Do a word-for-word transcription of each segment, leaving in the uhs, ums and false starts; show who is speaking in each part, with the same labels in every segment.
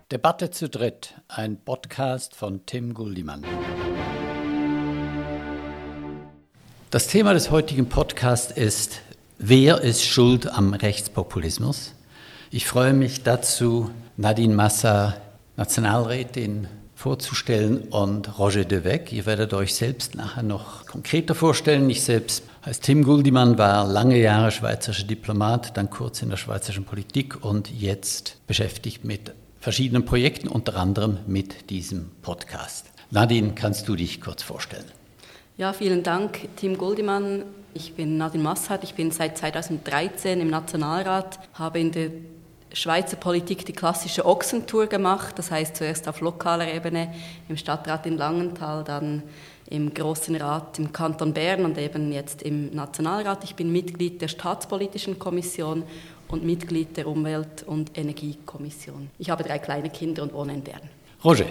Speaker 1: Debatte zu dritt, ein Podcast von Tim Guldimann. Das Thema des heutigen Podcasts ist: Wer ist schuld am Rechtspopulismus? Ich freue mich dazu, Nadine Massa, Nationalrätin, vorzustellen und Roger Devecq. Ihr werdet euch selbst nachher noch konkreter vorstellen. Ich selbst heiße Tim Guldimann, war lange Jahre schweizerischer Diplomat, dann kurz in der schweizerischen Politik und jetzt beschäftigt mit verschiedenen Projekten, unter anderem mit diesem Podcast. Nadine, kannst du dich kurz vorstellen?
Speaker 2: Ja, vielen Dank, Tim Guldimann. Ich bin Nadine Massa, ich bin seit zweitausenddreizehn im Nationalrat, habe in der Schweizer Politik die klassische Ochsentour gemacht, das heißt zuerst auf lokaler Ebene im Stadtrat in Langenthal, dann im Grossen Rat im Kanton Bern und eben jetzt im Nationalrat. Ich bin Mitglied der Staatspolitischen Kommission und Mitglied der Umwelt- und Energiekommission. Ich habe drei kleine Kinder und wohne in Bern.
Speaker 1: Roger.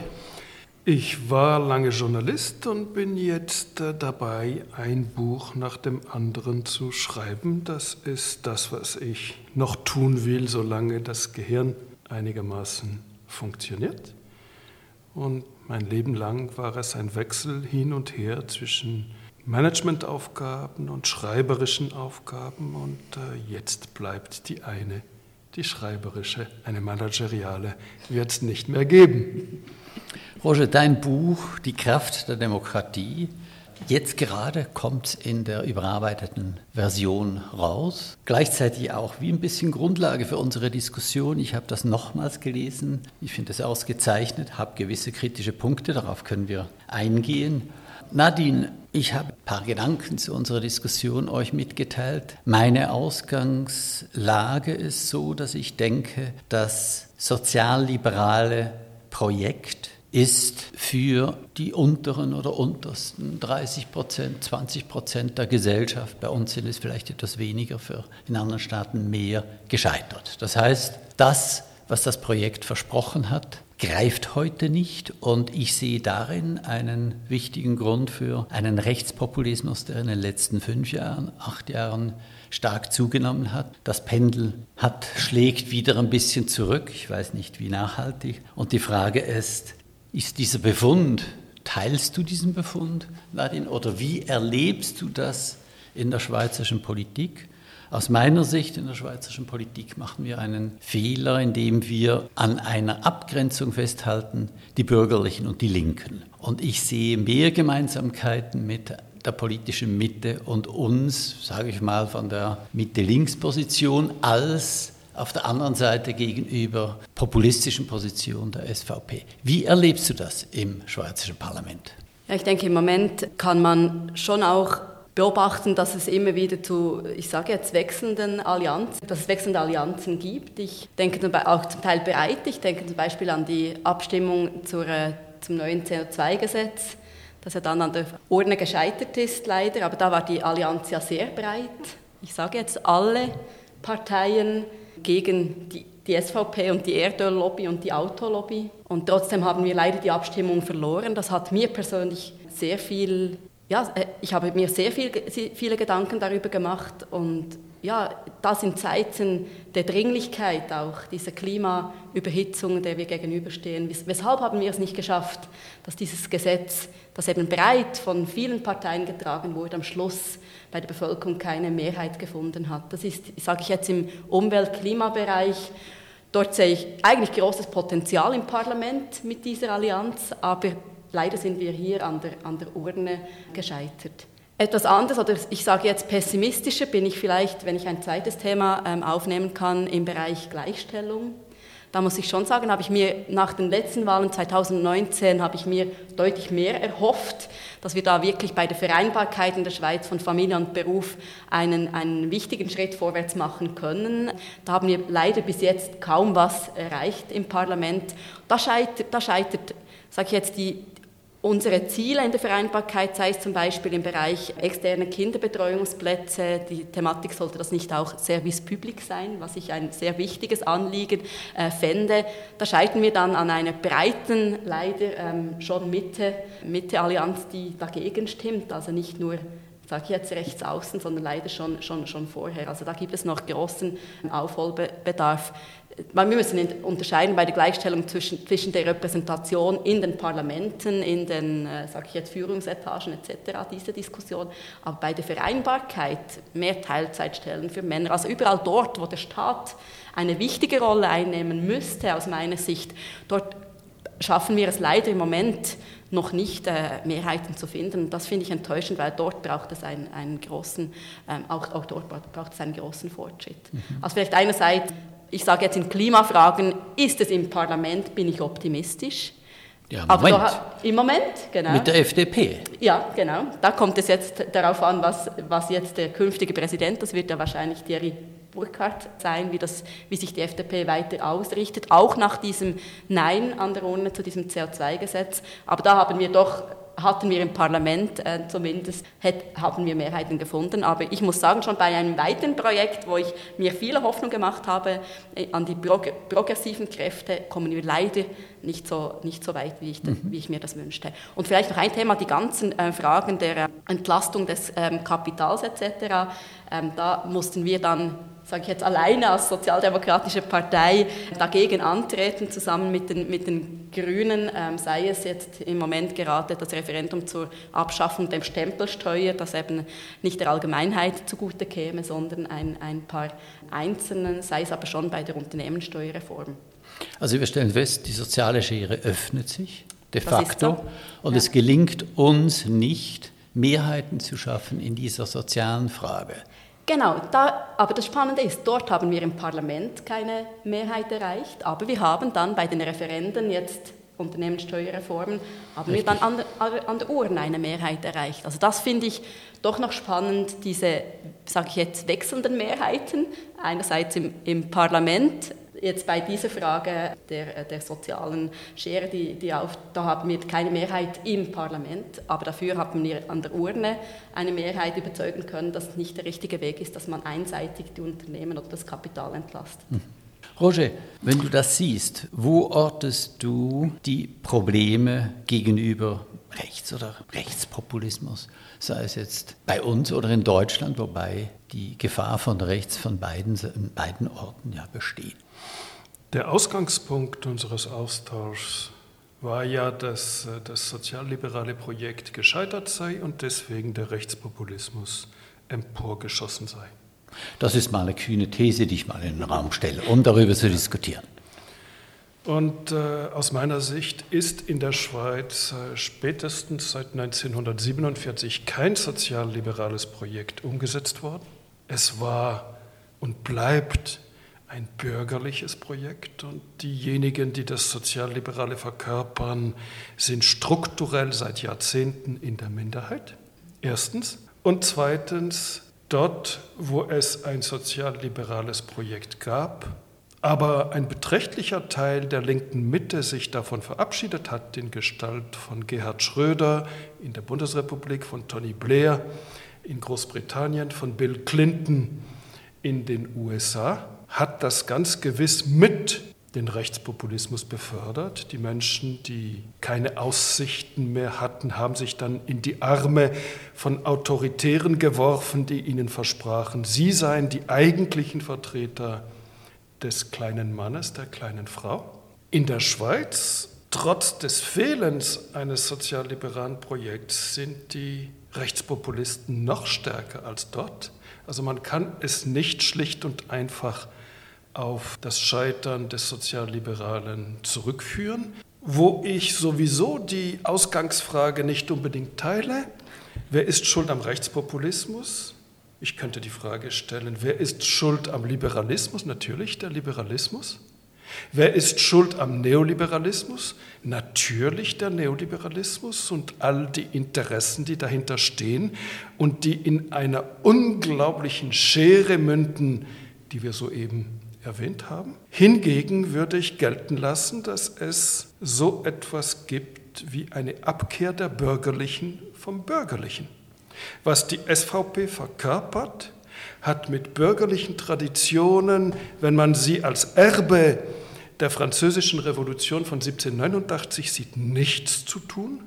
Speaker 3: Ich war lange Journalist und bin jetzt äh, dabei, ein Buch nach dem anderen zu schreiben. Das ist das, was ich noch tun will, solange das Gehirn einigermaßen funktioniert. Und mein Leben lang war es ein Wechsel hin und her zwischen Managementaufgaben und schreiberischen Aufgaben. Und äh, jetzt bleibt die eine, die schreiberische, eine manageriale, wird es nicht mehr geben.
Speaker 1: Roger, dein Buch Die Kraft der Demokratie, jetzt gerade kommt es in der überarbeiteten Version raus. Gleichzeitig auch wie ein bisschen Grundlage für unsere Diskussion. Ich habe das nochmals gelesen. Ich finde es ausgezeichnet, habe gewisse kritische Punkte, darauf können wir eingehen. Nadine, ich habe ein paar Gedanken zu unserer Diskussion euch mitgeteilt. Meine Ausgangslage ist so, dass ich denke, das sozialliberale Projekt ist für die unteren oder untersten dreißig Prozent, zwanzig Prozent der Gesellschaft, bei uns sind es vielleicht etwas weniger, für in anderen Staaten mehr, gescheitert. Das heißt, das, was das Projekt versprochen hat, greift heute nicht und ich sehe darin einen wichtigen Grund für einen Rechtspopulismus, der in den letzten fünf Jahren, acht Jahren stark zugenommen hat. Das Pendel hat, schlägt wieder ein bisschen zurück, ich weiß nicht wie nachhaltig. Und die Frage ist, ist dieser Befund, teilst du diesen Befund, Nadine, oder wie erlebst du das in der schweizerischen Politik? Aus meiner Sicht in der schweizerischen Politik machen wir einen Fehler, indem wir an einer Abgrenzung festhalten, die Bürgerlichen und die Linken. Und ich sehe mehr Gemeinsamkeiten mit der politischen Mitte und uns, sage ich mal, von der Mitte-Links-Position als auf der anderen Seite gegenüber populistischen Positionen der S V P. Wie erlebst du das im schweizerischen Parlament?
Speaker 2: Ja, ich denke, im Moment kann man schon auch beobachten, dass es immer wieder zu, ich sage jetzt, wechselnden Allianzen, dass es wechselnde Allianzen gibt. Ich denke auch zum Teil bereit. Ich denke zum Beispiel an die Abstimmung zur, zum neuen C O zwei Gesetz, das ja dann an der Urne gescheitert ist, leider. Aber da war die Allianz ja sehr breit. Ich sage jetzt, alle Parteien gegen die, die S V P und die Erdöllobby und die Autolobby. Und trotzdem haben wir leider die Abstimmung verloren. Das hat mir persönlich sehr viel, ja, ich habe mir sehr viel, viele Gedanken darüber gemacht. Und ja, das in Zeiten der Dringlichkeit auch, dieser Klimaüberhitzung, der wir gegenüberstehen. Weshalb haben wir es nicht geschafft, dass dieses Gesetz, das eben breit von vielen Parteien getragen wurde, am Schluss bei der Bevölkerung keine Mehrheit gefunden hat. Das ist, sage ich jetzt, im Umwelt-Klimabereich. Dort sehe ich eigentlich großes Potenzial im Parlament mit dieser Allianz, aber leider sind wir hier an der, an der Urne gescheitert. Etwas anderes, oder ich sage jetzt pessimistischer, bin ich vielleicht, wenn ich ein zweites Thema ähm, aufnehmen kann, im Bereich Gleichstellung. Da muss ich schon sagen, habe ich mir nach den letzten Wahlen zweitausendneunzehn habe ich mir deutlich mehr erhofft, dass wir da wirklich bei der Vereinbarkeit in der Schweiz von Familie und Beruf einen, einen wichtigen Schritt vorwärts machen können. Da haben wir leider bis jetzt kaum was erreicht im Parlament. Da scheitert, da scheitert, sage ich jetzt, die unsere Ziele in der Vereinbarkeit, sei es zum Beispiel im Bereich externe Kinderbetreuungsplätze, die Thematik sollte das nicht auch Service Public sein, was ich ein sehr wichtiges Anliegen äh, fände. Da scheitern wir dann an einer breiten, leider ähm, schon Mitte, Mitte-Allianz, die dagegen stimmt, also nicht nur, sage ich jetzt rechts außen, sondern leider schon, schon, schon vorher. Also da gibt es noch großen Aufholbedarf. wir müssen unterscheiden bei der Gleichstellung zwischen, zwischen der Repräsentation in den Parlamenten, in den, äh, sage ich jetzt, Führungsetagen et cetera, diese Diskussion, aber bei der Vereinbarkeit mehr Teilzeitstellen für Männer, also überall dort, wo der Staat eine wichtige Rolle einnehmen müsste, aus meiner Sicht, dort schaffen wir es leider im Moment noch nicht, äh, Mehrheiten zu finden. Das finde ich enttäuschend, weil dort braucht es einen, einen großen, ähm, auch, auch dort braucht es einen großen Fortschritt. Mhm. Also vielleicht einerseits, ich sage jetzt in Klimafragen, ist es im Parlament, bin ich optimistisch.
Speaker 1: Ja, im Moment.
Speaker 2: Aber da, im Moment, genau.
Speaker 1: Mit der F D P.
Speaker 2: Ja, genau. Da kommt es jetzt darauf an, was, was jetzt der künftige Präsident, das wird ja wahrscheinlich Thierry Burkhardt sein, wie, das, wie sich die F D P weiter ausrichtet, auch nach diesem Nein an der Urne zu diesem C O zwei Gesetz. Aber da haben wir doch, hatten wir im Parlament äh, zumindest, hätt, haben wir Mehrheiten gefunden. Aber ich muss sagen, schon bei einem weiteren Projekt, wo ich mir viele Hoffnung gemacht habe, äh, an die prog- progressiven Kräfte, kommen wir leider nicht so, nicht so weit, wie ich, mhm. wie ich mir das wünschte. Und vielleicht noch ein Thema, die ganzen äh, Fragen der äh, Entlastung des ähm, Kapitals et cetera. Ähm, da mussten wir dann, sage ich jetzt, alleine als sozialdemokratische Partei dagegen antreten, zusammen mit den, mit den Grünen, ähm, sei es jetzt im Moment gerade das Referendum zur Abschaffung der Stempelsteuer, das eben nicht der Allgemeinheit zugute käme, sondern ein, ein paar Einzelnen, sei es aber schon bei der Unternehmenssteuerreform.
Speaker 1: Also wir stellen fest, die soziale Schere öffnet sich de
Speaker 2: Das
Speaker 1: facto
Speaker 2: ist so.
Speaker 1: und
Speaker 2: Ja.
Speaker 1: es gelingt uns nicht, Mehrheiten zu schaffen in dieser sozialen Frage.
Speaker 2: Genau, da, aber das Spannende ist, dort haben wir im Parlament keine Mehrheit erreicht, aber wir haben dann bei den Referenden jetzt Unternehmenssteuerreformen, haben
Speaker 1: Richtig.
Speaker 2: wir dann an der, an der Urne eine Mehrheit erreicht. Also das finde ich doch noch spannend, diese, sage ich jetzt, wechselnden Mehrheiten, einerseits im, im Parlament, jetzt bei dieser Frage der, der sozialen Schere, die, die auf, da haben wir keine Mehrheit im Parlament, aber dafür haben wir an der Urne eine Mehrheit überzeugen können, dass es nicht der richtige Weg ist, dass man einseitig die Unternehmen oder das Kapital entlastet.
Speaker 1: Hm. Roger, wenn du das siehst, wo ortest du die Probleme gegenüber Rechts- oder Rechtspopulismus, sei es jetzt bei uns oder in Deutschland, wobei die Gefahr von rechts von beiden, beiden Orten ja besteht?
Speaker 3: Der Ausgangspunkt unseres Austauschs war ja, dass das sozialliberale Projekt gescheitert sei und deswegen der Rechtspopulismus emporgeschossen sei.
Speaker 1: Das ist mal eine kühne These, die ich mal in den Raum stelle, um darüber zu diskutieren.
Speaker 3: Und äh, aus meiner Sicht ist in der Schweiz äh, spätestens seit neunzehnhundertsiebenundvierzig kein sozialliberales Projekt umgesetzt worden. Es war und bleibt ein bürgerliches Projekt und diejenigen, die das Sozialliberale verkörpern, sind strukturell seit Jahrzehnten in der Minderheit, erstens. Und zweitens, dort, wo es ein sozialliberales Projekt gab, aber ein beträchtlicher Teil der linken Mitte sich davon verabschiedet hat, in Gestalt von Gerhard Schröder in der Bundesrepublik, von Tony Blair in Großbritannien, von Bill Clinton in den U S A, hat das ganz gewiss mit den Rechtspopulismus befördert. Die Menschen, die keine Aussichten mehr hatten, haben sich dann in die Arme von Autoritären geworfen, die ihnen versprachen, sie seien die eigentlichen Vertreter des kleinen Mannes, der kleinen Frau. In der Schweiz, trotz des Fehlens eines sozialliberalen Projekts, sind die Rechtspopulisten noch stärker als dort. Also man kann es nicht schlicht und einfach auf das Scheitern des Sozialliberalen zurückführen, wo ich sowieso die Ausgangsfrage nicht unbedingt teile. Wer ist schuld am Rechtspopulismus? Ich könnte die Frage stellen, wer ist schuld am Liberalismus? Natürlich der Liberalismus. Wer ist schuld am Neoliberalismus? Natürlich der Neoliberalismus und all die Interessen, die dahinter stehen und die in einer unglaublichen Schere münden, die wir soeben erwähnt haben. Hingegen würde ich gelten lassen, dass es so etwas gibt wie eine Abkehr der Bürgerlichen vom Bürgerlichen. Was die S V P verkörpert, hat mit bürgerlichen Traditionen, wenn man sie als Erbe der französischen Revolution von siebzehnhundertneunundachtzig sieht, nichts zu tun.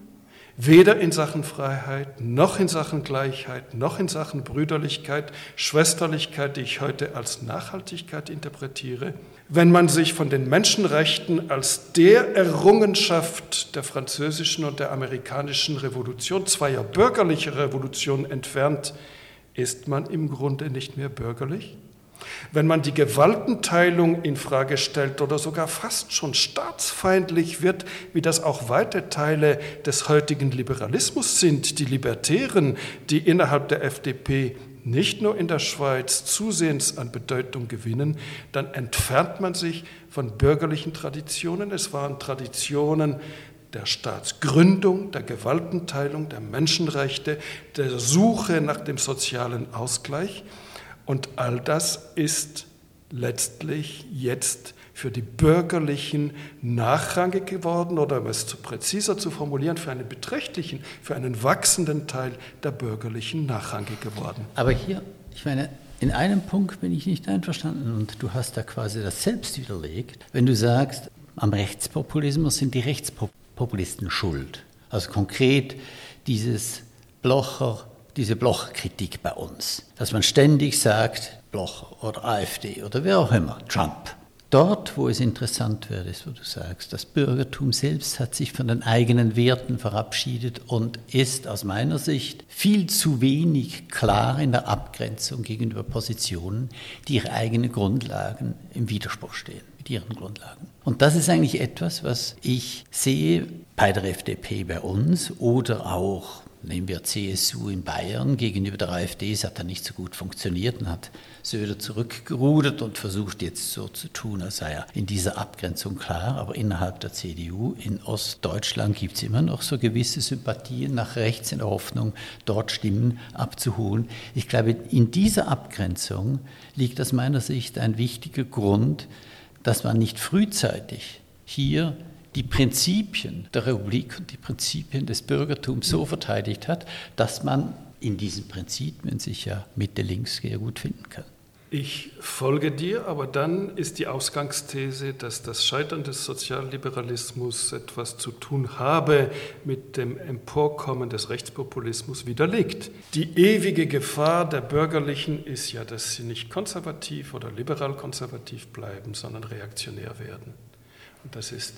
Speaker 3: Weder in Sachen Freiheit, noch in Sachen Gleichheit, noch in Sachen Brüderlichkeit, Schwesterlichkeit, die ich heute als Nachhaltigkeit interpretiere. Wenn man sich von den Menschenrechten als der Errungenschaft der französischen und der amerikanischen Revolution, zweier bürgerlicher Revolutionen entfernt, ist man im Grunde nicht mehr bürgerlich. Wenn man die Gewaltenteilung in Frage stellt oder sogar fast schon staatsfeindlich wird, wie das auch weite Teile des heutigen Liberalismus sind, die Libertären, die innerhalb der F D P nicht nur in der Schweiz zusehends an Bedeutung gewinnen, dann entfernt man sich von bürgerlichen Traditionen. Es waren Traditionen der Staatsgründung, der Gewaltenteilung, der Menschenrechte, der Suche nach dem sozialen Ausgleich. Und all das ist letztlich jetzt für die Bürgerlichen nachrangig geworden oder, um es zu präziser zu formulieren, für einen beträchtlichen, für einen wachsenden Teil der Bürgerlichen nachrangig geworden.
Speaker 1: Aber hier, ich meine, in einem Punkt bin ich nicht einverstanden und du hast da quasi das selbst widerlegt, wenn du sagst, am Rechtspopulismus sind die Rechtspopulisten schuld. Also konkret dieses Blocher, diese Blocher-Kritik bei uns, dass man ständig sagt, Blocher oder AfD oder wer auch immer, Trump. Dort, wo es interessant wird, ist, wo du sagst, das Bürgertum selbst hat sich von den eigenen Werten verabschiedet und ist aus meiner Sicht viel zu wenig klar in der Abgrenzung gegenüber Positionen, die ihre eigenen Grundlagen im Widerspruch stehen, mit ihren Grundlagen. Und das ist eigentlich etwas, was ich sehe bei der F D P bei uns oder auch nehmen wir C S U in Bayern gegenüber der AfD, es hat dann nicht so gut funktioniert und hat Söder zurückgerudert und versucht jetzt so zu tun, als sei er in dieser Abgrenzung klar, aber innerhalb der C D U in Ostdeutschland gibt es immer noch so gewisse Sympathien nach rechts in der Hoffnung, dort Stimmen abzuholen. Ich glaube, in dieser Abgrenzung liegt aus meiner Sicht ein wichtiger Grund, dass man nicht frühzeitig hier die Prinzipien der Republik und die Prinzipien des Bürgertums so verteidigt hat, dass man in diesen Prinzipien sich ja Mitte-links sehr gut finden kann.
Speaker 3: Ich folge dir, aber dann ist die Ausgangsthese, dass das Scheitern des Sozialliberalismus etwas zu tun habe mit dem Emporkommen des Rechtspopulismus widerlegt. Die ewige Gefahr der Bürgerlichen ist ja, dass sie nicht konservativ oder liberal-konservativ bleiben, sondern reaktionär werden. Und das ist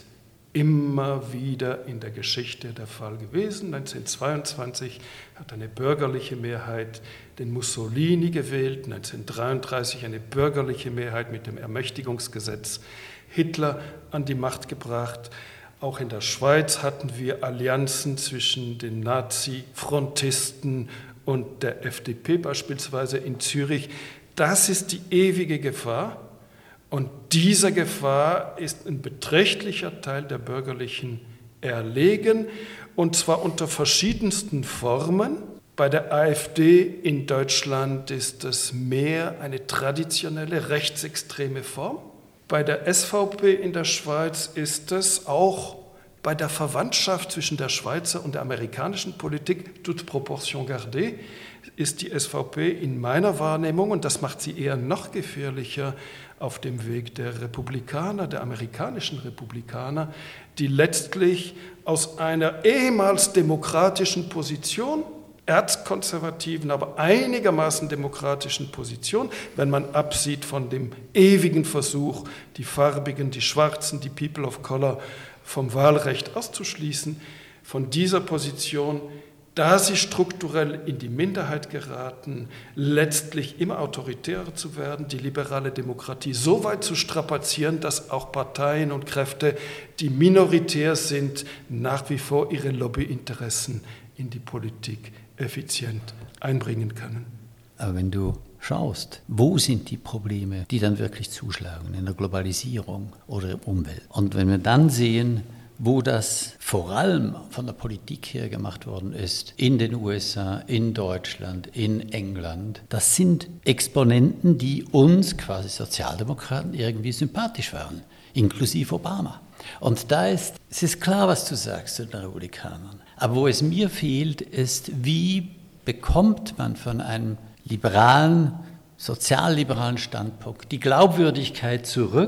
Speaker 3: immer wieder in der Geschichte der Fall gewesen. neunzehnhundertzweiundzwanzig hat eine bürgerliche Mehrheit den Mussolini gewählt, neunzehnhundertdreiunddreißig eine bürgerliche Mehrheit mit dem Ermächtigungsgesetz Hitler an die Macht gebracht. Auch in der Schweiz hatten wir Allianzen zwischen den Nazi-Frontisten und der F D P, beispielsweise in Zürich. Das ist die ewige Gefahr. Und dieser Gefahr ist ein beträchtlicher Teil der Bürgerlichen erlegen, und zwar unter verschiedensten Formen. Bei der AfD in Deutschland ist es mehr eine traditionelle rechtsextreme Form. Bei der S V P in der Schweiz ist es auch bei der Verwandtschaft zwischen der Schweizer und der amerikanischen Politik, toute proportion gardée, ist die S V P in meiner Wahrnehmung, und das macht sie eher noch gefährlicher, auf dem Weg der Republikaner, der amerikanischen Republikaner, die letztlich aus einer ehemals demokratischen Position, erzkonservativen, aber einigermaßen demokratischen Position, wenn man absieht von dem ewigen Versuch, die Farbigen, die Schwarzen, die People of Color vom Wahlrecht auszuschließen, von dieser Position, da sie strukturell in die Minderheit geraten, letztlich immer autoritärer zu werden, die liberale Demokratie so weit zu strapazieren, dass auch Parteien und Kräfte, die minoritär sind, nach wie vor ihre Lobbyinteressen in die Politik effizient einbringen können.
Speaker 1: Aber wenn du schaust, wo sind die Probleme, die dann wirklich zuschlagen, in der Globalisierung oder in der Umwelt? Und wenn wir dann sehen, wo das vor allem von der Politik her gemacht worden ist, in den U S A, in Deutschland, in England, das sind Exponenten, die uns quasi Sozialdemokraten irgendwie sympathisch waren, inklusive Obama. Und da ist, es ist klar, was du sagst zu den Republikanern. Aber wo es mir fehlt, ist, wie bekommt man von einem liberalen, sozialliberalen Standpunkt die Glaubwürdigkeit zurück,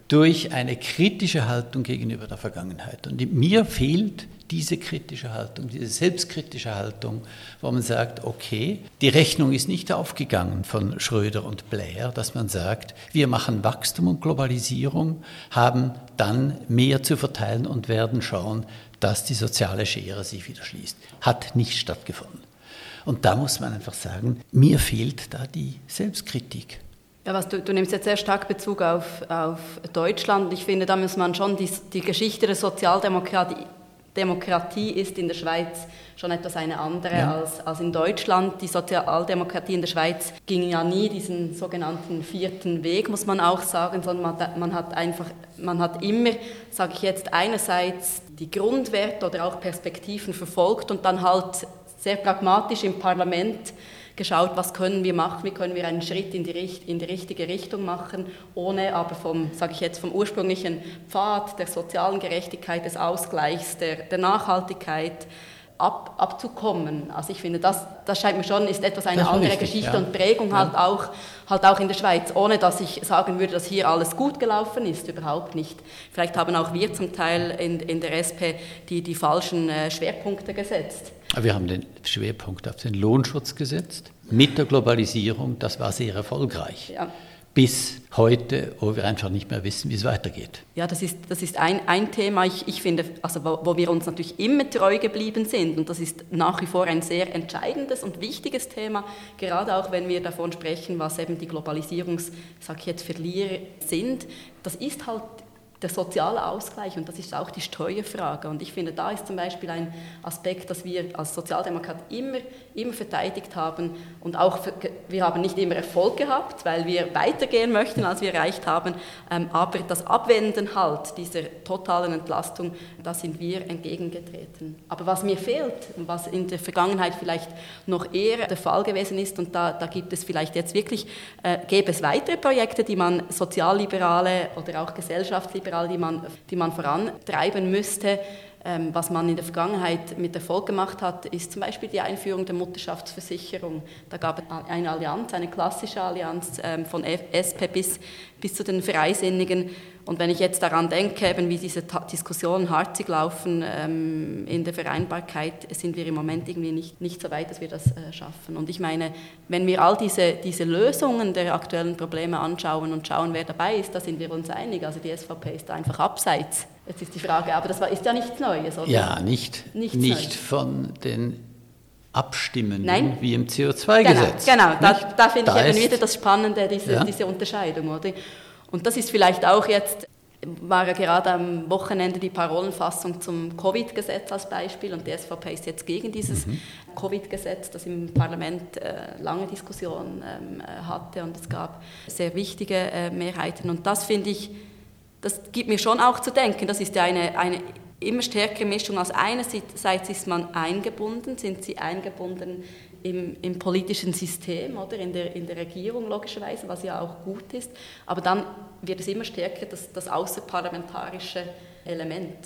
Speaker 1: durch eine kritische Haltung gegenüber der Vergangenheit. Und mir fehlt diese kritische Haltung, diese selbstkritische Haltung, wo man sagt, okay, die Rechnung ist nicht aufgegangen von Schröder und Blair, dass man sagt, wir machen Wachstum und Globalisierung, haben dann mehr zu verteilen und werden schauen, dass die soziale Schere sich wieder schließt. Hat nicht stattgefunden. Und da muss man einfach sagen, mir fehlt da die Selbstkritik.
Speaker 2: Ja, was du, du nimmst jetzt sehr stark Bezug auf, auf Deutschland. Ich finde, da muss man schon die, die Geschichte der Sozialdemokratie Demokratie ist in der Schweiz schon etwas eine andere ja. als, als in Deutschland. Die Sozialdemokratie in der Schweiz ging ja nie diesen sogenannten vierten Weg, muss man auch sagen, sondern man, man hat einfach, man hat immer, sage ich jetzt, einerseits die Grundwerte oder auch Perspektiven verfolgt und dann halt sehr pragmatisch im Parlament geschaut, was können wir machen, wie können wir einen Schritt in die, in die richtige Richtung machen, ohne aber vom, sage ich jetzt, vom ursprünglichen Pfad der sozialen Gerechtigkeit, des Ausgleichs, der, der Nachhaltigkeit ab, abzukommen. Also ich finde, das, das scheint mir schon, ist etwas eine andere richtig, Geschichte ja. und Prägung ja. halt, auch, halt auch in der Schweiz, ohne dass ich sagen würde, dass hier alles gut gelaufen ist, überhaupt nicht. Vielleicht haben auch wir zum Teil in, in der S P die, die falschen äh, Schwerpunkte gesetzt.
Speaker 1: Wir haben den Schwerpunkt auf den Lohnschutz gesetzt. Mit der Globalisierung, das war sehr erfolgreich. Ja. Bis heute, wo wir einfach nicht mehr wissen, wie es weitergeht.
Speaker 2: Ja, das ist, das ist ein, ein Thema, ich, ich finde, also wo, wo wir uns natürlich immer treu geblieben sind. Und das ist nach wie vor ein sehr entscheidendes und wichtiges Thema, gerade auch wenn wir davon sprechen, was eben die Globalisierungs-, sag ich jetzt, Verlierer sind. Das ist halt der soziale Ausgleich und das ist auch die Steuerfrage. Und ich finde, da ist zum Beispiel ein Aspekt, dass wir als Sozialdemokrat immer, immer verteidigt haben und auch für, wir haben nicht immer Erfolg gehabt, weil wir weitergehen möchten, als wir erreicht haben, ähm, aber das Abwenden halt dieser totalen Entlastung, da sind wir entgegengetreten. Aber was mir fehlt, was in der Vergangenheit vielleicht noch eher der Fall gewesen ist und da, da gibt es vielleicht jetzt wirklich, äh, gäbe es weitere Projekte, die man sozialliberale oder auch gesellschaftsliberale die man, die man vorantreiben müsste. Ähm, was man in der Vergangenheit mit Erfolg gemacht hat, ist zum Beispiel die Einführung der Mutterschaftsversicherung. Da gab es eine Allianz, eine klassische Allianz ähm, von S P bis, bis zu den Freisinnigen. Und wenn ich jetzt daran denke, eben wie diese Ta- Diskussionen harzig laufen ähm, in der Vereinbarkeit, sind wir im Moment irgendwie nicht, nicht so weit, dass wir das äh, schaffen. Und ich meine, wenn wir all diese, diese Lösungen der aktuellen Probleme anschauen und schauen, wer dabei ist, da sind wir uns einig. Also die S V P ist da einfach abseits. Jetzt ist die Frage, aber das war, ist ja nichts Neues, oder?
Speaker 1: Ja, nicht,
Speaker 2: nichts
Speaker 1: nicht
Speaker 2: Neues.
Speaker 1: Von den Abstimmenden
Speaker 2: Nein.
Speaker 1: wie im C O zwei Gesetz.
Speaker 2: Genau, genau. da, da finde
Speaker 1: da
Speaker 2: ich eben wieder das Spannende, diese,
Speaker 1: ja.
Speaker 2: diese Unterscheidung, oder? Und das ist vielleicht auch jetzt, war ja gerade am Wochenende die Parolenfassung zum Covid-Gesetz als Beispiel und die S V P ist jetzt gegen dieses mhm. Covid-Gesetz, das im Parlament äh, lange Diskussionen ähm, hatte und es gab sehr wichtige äh, Mehrheiten und das finde ich, das gibt mir schon auch zu denken, das ist ja eine, eine immer stärkere Mischung. Also einerseits ist man eingebunden, sind sie eingebunden im, im politischen System oder in der, in der Regierung logischerweise, was ja auch gut ist, aber dann wird es immer stärker das, das außerparlamentarische Element.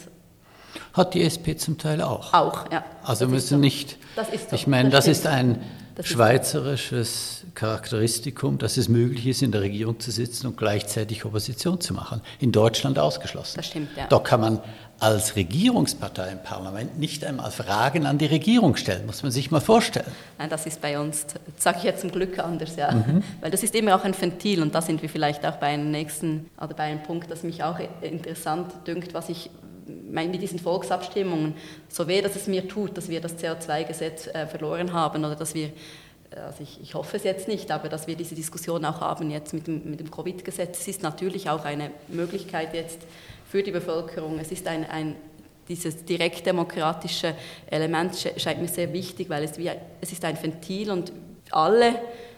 Speaker 1: Hat die S P zum Teil auch.
Speaker 2: Auch, ja.
Speaker 1: Also
Speaker 2: das
Speaker 1: müssen
Speaker 2: so.
Speaker 1: nicht,
Speaker 2: das ist so.
Speaker 1: ich meine, das, das ist ein
Speaker 2: das
Speaker 1: schweizerisches Charakteristikum, dass es möglich ist, in der Regierung zu sitzen und gleichzeitig Opposition zu machen. In Deutschland ausgeschlossen.
Speaker 2: Das stimmt, ja.
Speaker 1: Da kann man als Regierungspartei im Parlament nicht einmal Fragen an die Regierung stellen, muss man sich mal vorstellen.
Speaker 2: Nein, das ist bei uns, sage ich jetzt zum Glück anders, ja.
Speaker 1: Mhm.
Speaker 2: Weil das ist immer auch ein Ventil und da sind wir vielleicht auch bei einem nächsten, oder bei einem Punkt, das mich auch interessant dünkt, was ich mit diesen Volksabstimmungen, so weh, dass es mir tut, dass wir das C O zwei Gesetz äh, verloren haben oder dass wir, also ich, ich hoffe es jetzt nicht, aber dass wir diese Diskussion auch haben jetzt mit dem, mit dem Covid-Gesetz, es ist natürlich auch eine Möglichkeit jetzt für die Bevölkerung, es ist ein, ein dieses direktdemokratische Element scheint mir sehr wichtig, weil es, wie, es ist ein Ventil und alle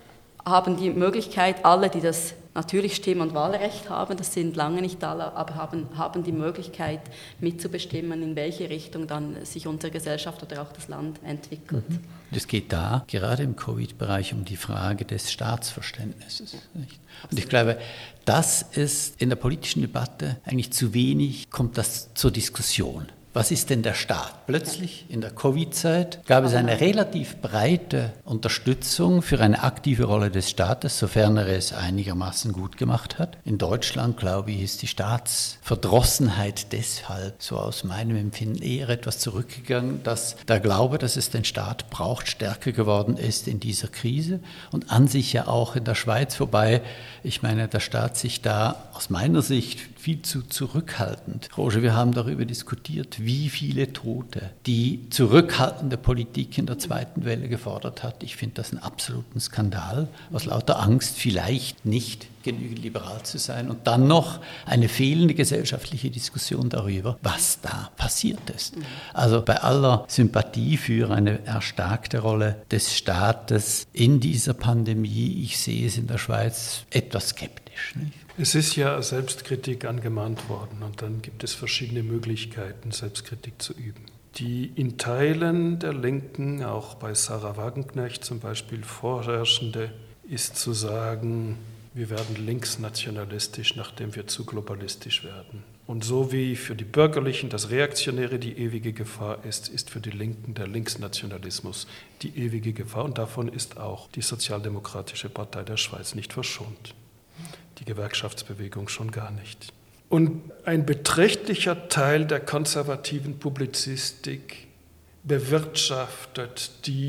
Speaker 2: haben die Möglichkeit, alle, die das natürlich Stimm- und Wahlrecht haben, das sind lange nicht alle, aber haben, haben die Möglichkeit mitzubestimmen, in welche Richtung dann sich unsere Gesellschaft oder auch das Land entwickelt.
Speaker 1: Mhm. Es geht da gerade im Covid-Bereich um die Frage des Staatsverständnisses. Nicht? Und ich glaube, das ist in der politischen Debatte eigentlich zu wenig, kommt das zur Diskussion. Was ist denn der Staat? Plötzlich in der Covid-Zeit gab es eine relativ breite Unterstützung für eine aktive Rolle des Staates, sofern er es einigermaßen gut gemacht hat. In Deutschland, glaube ich, ist die Staatsverdrossenheit deshalb, so aus meinem Empfinden, eher etwas zurückgegangen, dass der Glaube, dass es den Staat braucht, stärker geworden ist in dieser Krise und an sich ja auch in der Schweiz, wobei ich meine, der Staat sich da aus meiner Sicht viel zu zurückhaltend. Roger, wir haben darüber diskutiert, wie viele Tote die zurückhaltende Politik in der zweiten Welle gefordert hat. Ich finde das einen absoluten Skandal, aus lauter Angst vielleicht nicht genügend liberal zu sein und dann noch eine fehlende gesellschaftliche Diskussion darüber, was da passiert ist. Also bei aller Sympathie für eine erstarkte Rolle des Staates in dieser Pandemie, ich sehe es in der Schweiz etwas skeptisch. Nicht?
Speaker 3: Es ist ja Selbstkritik angemahnt worden und dann gibt es verschiedene Möglichkeiten, Selbstkritik zu üben. Die in Teilen der Linken, auch bei Sarah Wagenknecht zum Beispiel vorherrschende, ist zu sagen, wir werden linksnationalistisch, nachdem wir zu globalistisch werden. Und so wie für die Bürgerlichen das Reaktionäre die ewige Gefahr ist, ist für die Linken der Linksnationalismus die ewige Gefahr. Und davon ist auch die Sozialdemokratische Partei der Schweiz nicht verschont. Die Gewerkschaftsbewegung schon gar nicht. Und ein beträchtlicher Teil der konservativen Publizistik bewirtschaftet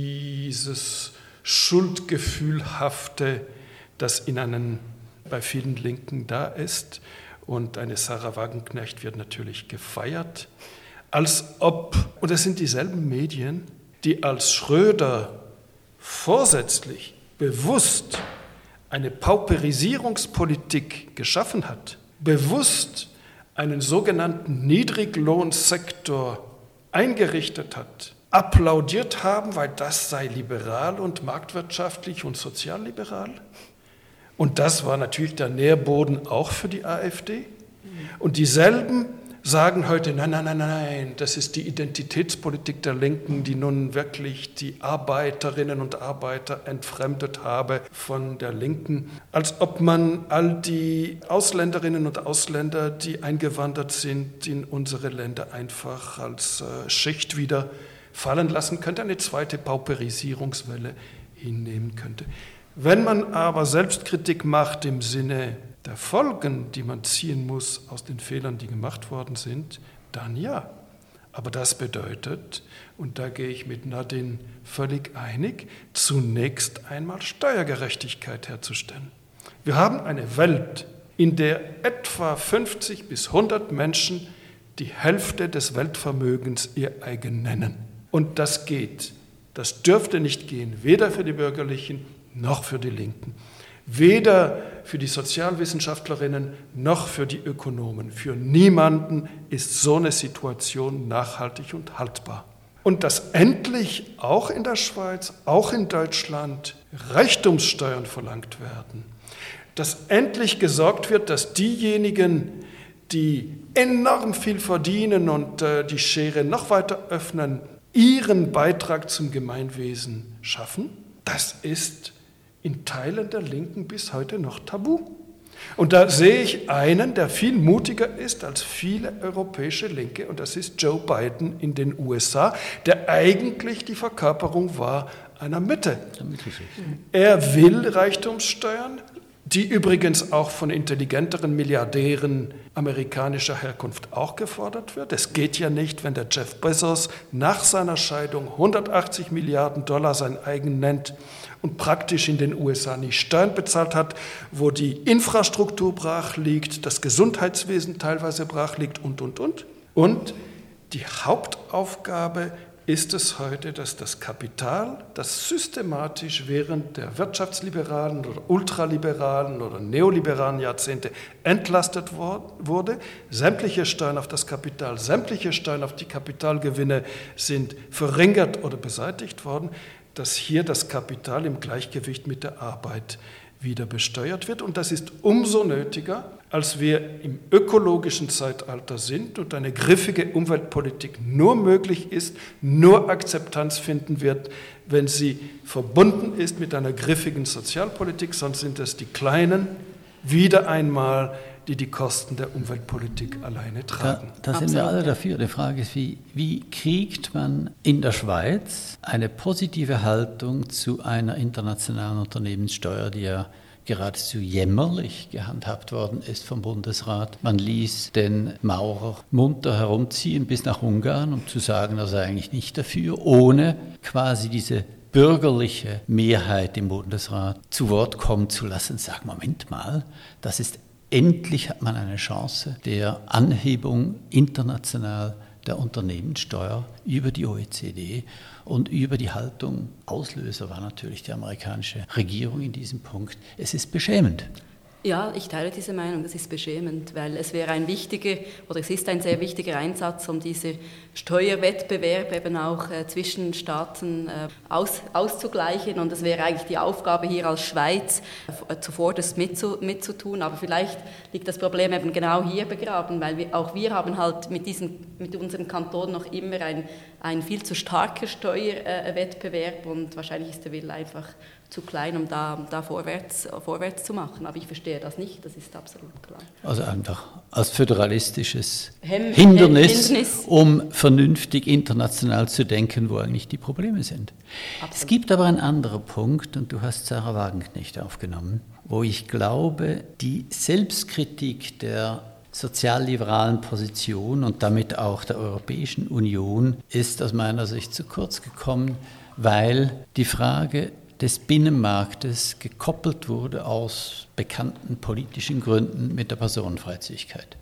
Speaker 3: dieses Schuldgefühlhafte, das in einem, bei vielen Linken da ist. Und eine Sarah Wagenknecht wird natürlich gefeiert, als ob, und es sind dieselben Medien, die als Schröder vorsätzlich, bewusst eine Pauperisierungspolitik geschaffen hat, bewusst einen sogenannten Niedriglohnsektor eingerichtet hat, applaudiert haben, weil das sei liberal und marktwirtschaftlich und sozialliberal. Und das war natürlich der Nährboden auch für die AfD. Und dieselben sagen heute, nein, nein, nein, nein, das ist die Identitätspolitik der Linken, die nun wirklich die Arbeiterinnen und Arbeiter entfremdet habe von der Linken. Als ob man all die Ausländerinnen und Ausländer, die eingewandert sind, in unsere Länder einfach als äh, Schicht wieder fallen lassen könnte, eine zweite Pauperisierungswelle hinnehmen könnte. Wenn man aber Selbstkritik macht im Sinne der Folgen, die man ziehen muss aus den Fehlern, die gemacht worden sind, dann ja. Aber das bedeutet, und da gehe ich mit Nadine völlig einig, zunächst einmal Steuergerechtigkeit herzustellen. Wir haben eine Welt, in der etwa fünfzig bis hundert Menschen die Hälfte des Weltvermögens ihr eigen nennen. Und das geht. Das dürfte nicht gehen, weder für die Bürgerlichen noch für die Linken. Weder für die Sozialwissenschaftlerinnen noch für die Ökonomen. Für niemanden ist so eine Situation nachhaltig und haltbar. Und dass endlich auch in der Schweiz, auch in Deutschland Reichtumssteuern verlangt werden. Dass endlich gesorgt wird, dass diejenigen, die enorm viel verdienen und äh, die Schere noch weiter öffnen, ihren Beitrag zum Gemeinwesen schaffen. Das ist in Teilen der Linken bis heute noch tabu. Und da sehe ich einen, der viel mutiger ist als viele europäische Linke, und das ist Joe Biden in den U S A, der eigentlich die Verkörperung war einer Mitte. Er will Reichtumssteuern, die übrigens auch von intelligenteren Milliardären amerikanischer Herkunft auch gefordert wird. Es geht ja nicht, wenn der Jeff Bezos nach seiner Scheidung hundertachtzig Milliarden Dollar sein eigen nennt und praktisch in den U S A nicht Steuern bezahlt hat, wo die Infrastruktur brach liegt, das Gesundheitswesen teilweise brach liegt und, und, und. Und die Hauptaufgabe ist es heute, dass das Kapital, das systematisch während der wirtschaftsliberalen oder ultraliberalen oder neoliberalen Jahrzehnte entlastet wurde, sämtliche Steuern auf das Kapital, sämtliche Steuern auf die Kapitalgewinne sind verringert oder beseitigt worden, dass hier das Kapital im Gleichgewicht mit der Arbeit wieder besteuert wird. Und das ist umso nötiger, als wir im ökologischen Zeitalter sind und eine griffige Umweltpolitik nur möglich ist, nur Akzeptanz finden wird, wenn sie verbunden ist mit einer griffigen Sozialpolitik, sonst sind es die Kleinen wieder einmal, die die Kosten der Umweltpolitik alleine tragen.
Speaker 1: Da, da sind wir alle dafür. Die Frage ist, wie, wie kriegt man in der Schweiz eine positive Haltung zu einer internationalen Unternehmenssteuer, die ja geradezu jämmerlich gehandhabt worden ist vom Bundesrat. Man ließ den Maurer munter herumziehen bis nach Ungarn, um zu sagen, er sei eigentlich nicht dafür, ohne quasi diese bürgerliche Mehrheit im Bundesrat zu Wort kommen zu lassen. Sag, Moment mal, das ist endlich hat man eine Chance der Anhebung international der Unternehmenssteuer über die O E C D und über die Haltung. Auslöser war natürlich die amerikanische Regierung in diesem Punkt. Es ist beschämend.
Speaker 2: Ja, ich teile diese Meinung, das ist beschämend, weil es wäre ein wichtiger, oder es ist ein sehr wichtiger Einsatz, um diese Steuerwettbewerb eben auch äh, zwischen Staaten äh, aus, auszugleichen, und es wäre eigentlich die Aufgabe hier als Schweiz äh, zuvorderst mitzu, mitzutun, aber vielleicht liegt das Problem eben genau hier begraben, weil wir, auch wir haben halt mit, diesen, mit unserem Kanton noch immer ein, ein viel zu starker Steuerwettbewerb, und wahrscheinlich ist der Wille einfach zu klein, um da, um da vorwärts, vorwärts zu machen. Aber ich verstehe das nicht, das ist absolut klar. Also einfach als föderalistisches Hem- Hindernis, Hindernis, um vernünftig international zu denken, wo eigentlich die Probleme sind. Absolut. Es gibt aber einen anderen Punkt, und du hast Sarah Wagenknecht aufgenommen, wo ich glaube, die Selbstkritik der sozialliberalen Position und damit auch der Europäischen Union ist aus meiner Sicht zu kurz gekommen, weil die Frage des Binnenmarktes gekoppelt wurde aus bekannten politischen Gründen mit der Personenfreizügigkeit.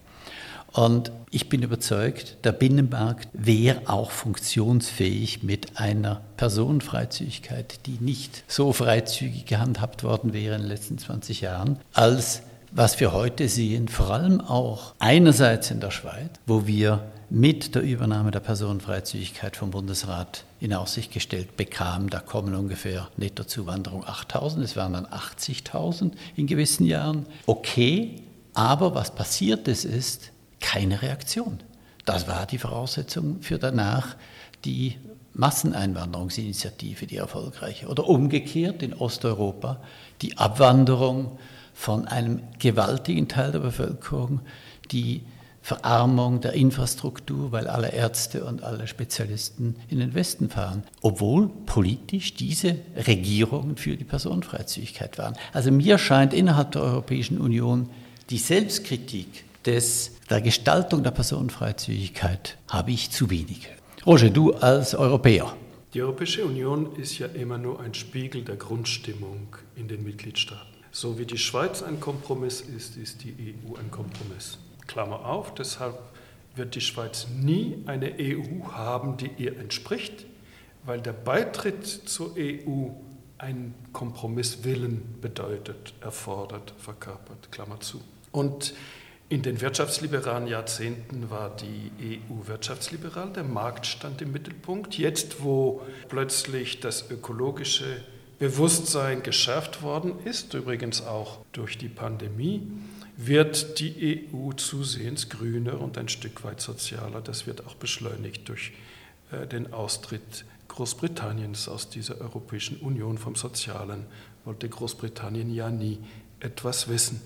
Speaker 2: Und ich bin überzeugt, der Binnenmarkt wäre auch funktionsfähig mit einer Personenfreizügigkeit, die nicht so freizügig gehandhabt worden wäre in den letzten zwanzig Jahren, als was wir heute sehen, vor allem auch einerseits in der Schweiz, wo wir mit der Übernahme der Personenfreizügigkeit vom Bundesrat in Aussicht gestellt bekamen, da kommen ungefähr Nettozuwanderung achttausend, es waren dann achtzigtausend in gewissen Jahren. Okay, aber was passiert ist, ist keine Reaktion. Das war die Voraussetzung für danach die Masseneinwanderungsinitiative, die erfolgreiche. Oder umgekehrt in Osteuropa die Abwanderung von einem gewaltigen Teil der Bevölkerung, die Verarmung der Infrastruktur, weil alle Ärzte und alle Spezialisten in den Westen fahren, obwohl politisch diese Regierungen für die Personenfreizügigkeit waren. Also mir scheint innerhalb der Europäischen Union die Selbstkritik des, der Gestaltung der Personenfreizügigkeit habe ich zu wenig. Roger, du als Europäer.
Speaker 3: Die Europäische Union ist ja immer nur ein Spiegel der Grundstimmung in den Mitgliedstaaten. So wie die Schweiz ein Kompromiss ist, ist die E U ein Kompromiss. Klammer auf, deshalb wird die Schweiz nie eine E U haben, die ihr entspricht, weil der Beitritt zur E U einen Kompromisswillen bedeutet, erfordert, verkörpert, Klammer zu. Und in den wirtschaftsliberalen Jahrzehnten war die E U wirtschaftsliberal, der Markt stand im Mittelpunkt. Jetzt, wo plötzlich das ökologische Bewusstsein geschärft worden ist, übrigens auch durch die Pandemie, wird die E U zusehends grüner und ein Stück weit sozialer. Das wird auch beschleunigt durch äh, den Austritt Großbritanniens aus dieser Europäischen Union. Vom Sozialen wollte Großbritannien ja nie etwas wissen.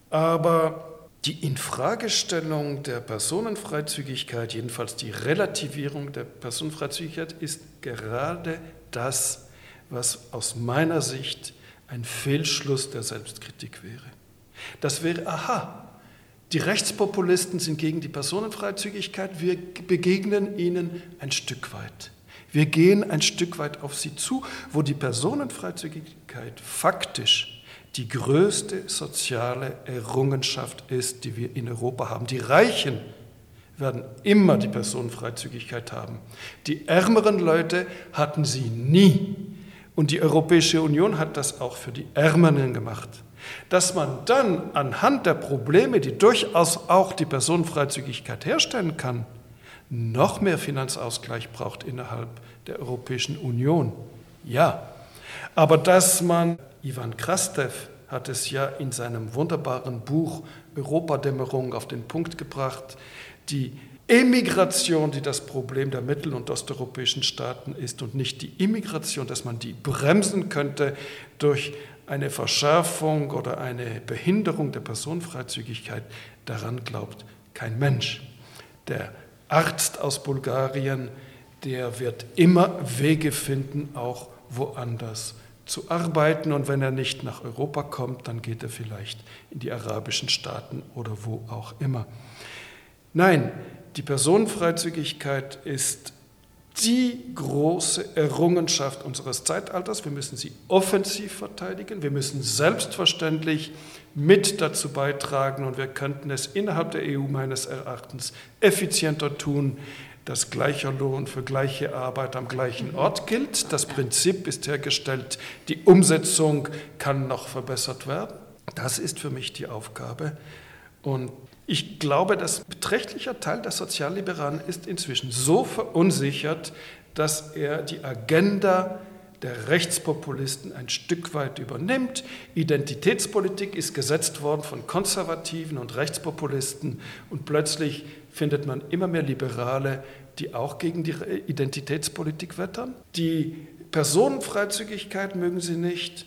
Speaker 3: Aber die Infragestellung der Personenfreizügigkeit, jedenfalls die Relativierung der Personenfreizügigkeit, ist gerade das, was aus meiner Sicht ein Fehlschluss der Selbstkritik wäre. Das wäre, aha, die Rechtspopulisten sind gegen die Personenfreizügigkeit, wir begegnen ihnen ein Stück weit. Wir gehen ein Stück weit auf sie zu, wo die Personenfreizügigkeit faktisch die größte soziale Errungenschaft ist, die wir in Europa haben. Die Reichen werden immer die Personenfreizügigkeit haben. Die ärmeren Leute hatten sie nie. Und die Europäische Union hat das auch für die Ärmeren gemacht. Dass man dann anhand der Probleme, die durchaus auch die Personenfreizügigkeit herstellen kann, noch mehr Finanzausgleich braucht innerhalb der Europäischen Union. Ja, aber dass man, Ivan Krastev hat es ja in seinem wunderbaren Buch Europadämmerung auf den Punkt gebracht, die Emigration, die das Problem der mittel- und osteuropäischen Staaten ist und nicht die Immigration, dass man die bremsen könnte durch eine Verschärfung oder eine Behinderung der Personenfreizügigkeit, daran glaubt kein Mensch. Der Arzt aus Bulgarien, der wird immer Wege finden, auch woanders zu arbeiten. Und wenn er nicht nach Europa kommt, dann geht er vielleicht in die arabischen Staaten oder wo auch immer. Nein, die Personenfreizügigkeit ist die große Errungenschaft unseres Zeitalters. Wir müssen sie offensiv verteidigen. Wir müssen selbstverständlich mit dazu beitragen, und wir könnten es innerhalb der E U meines Erachtens effizienter tun, dass gleicher Lohn für gleiche Arbeit am gleichen Ort gilt. Das Prinzip ist hergestellt, die Umsetzung kann noch verbessert werden. Das ist für mich die Aufgabe. Und ich glaube, dass ein beträchtlicher Teil der Sozialliberalen ist inzwischen so verunsichert, dass er die Agenda der Rechtspopulisten ein Stück weit übernimmt. Identitätspolitik ist gesetzt worden von Konservativen und Rechtspopulisten und plötzlich findet man immer mehr Liberale, die auch gegen die Identitätspolitik wettern. Die Personenfreizügigkeit mögen sie nicht.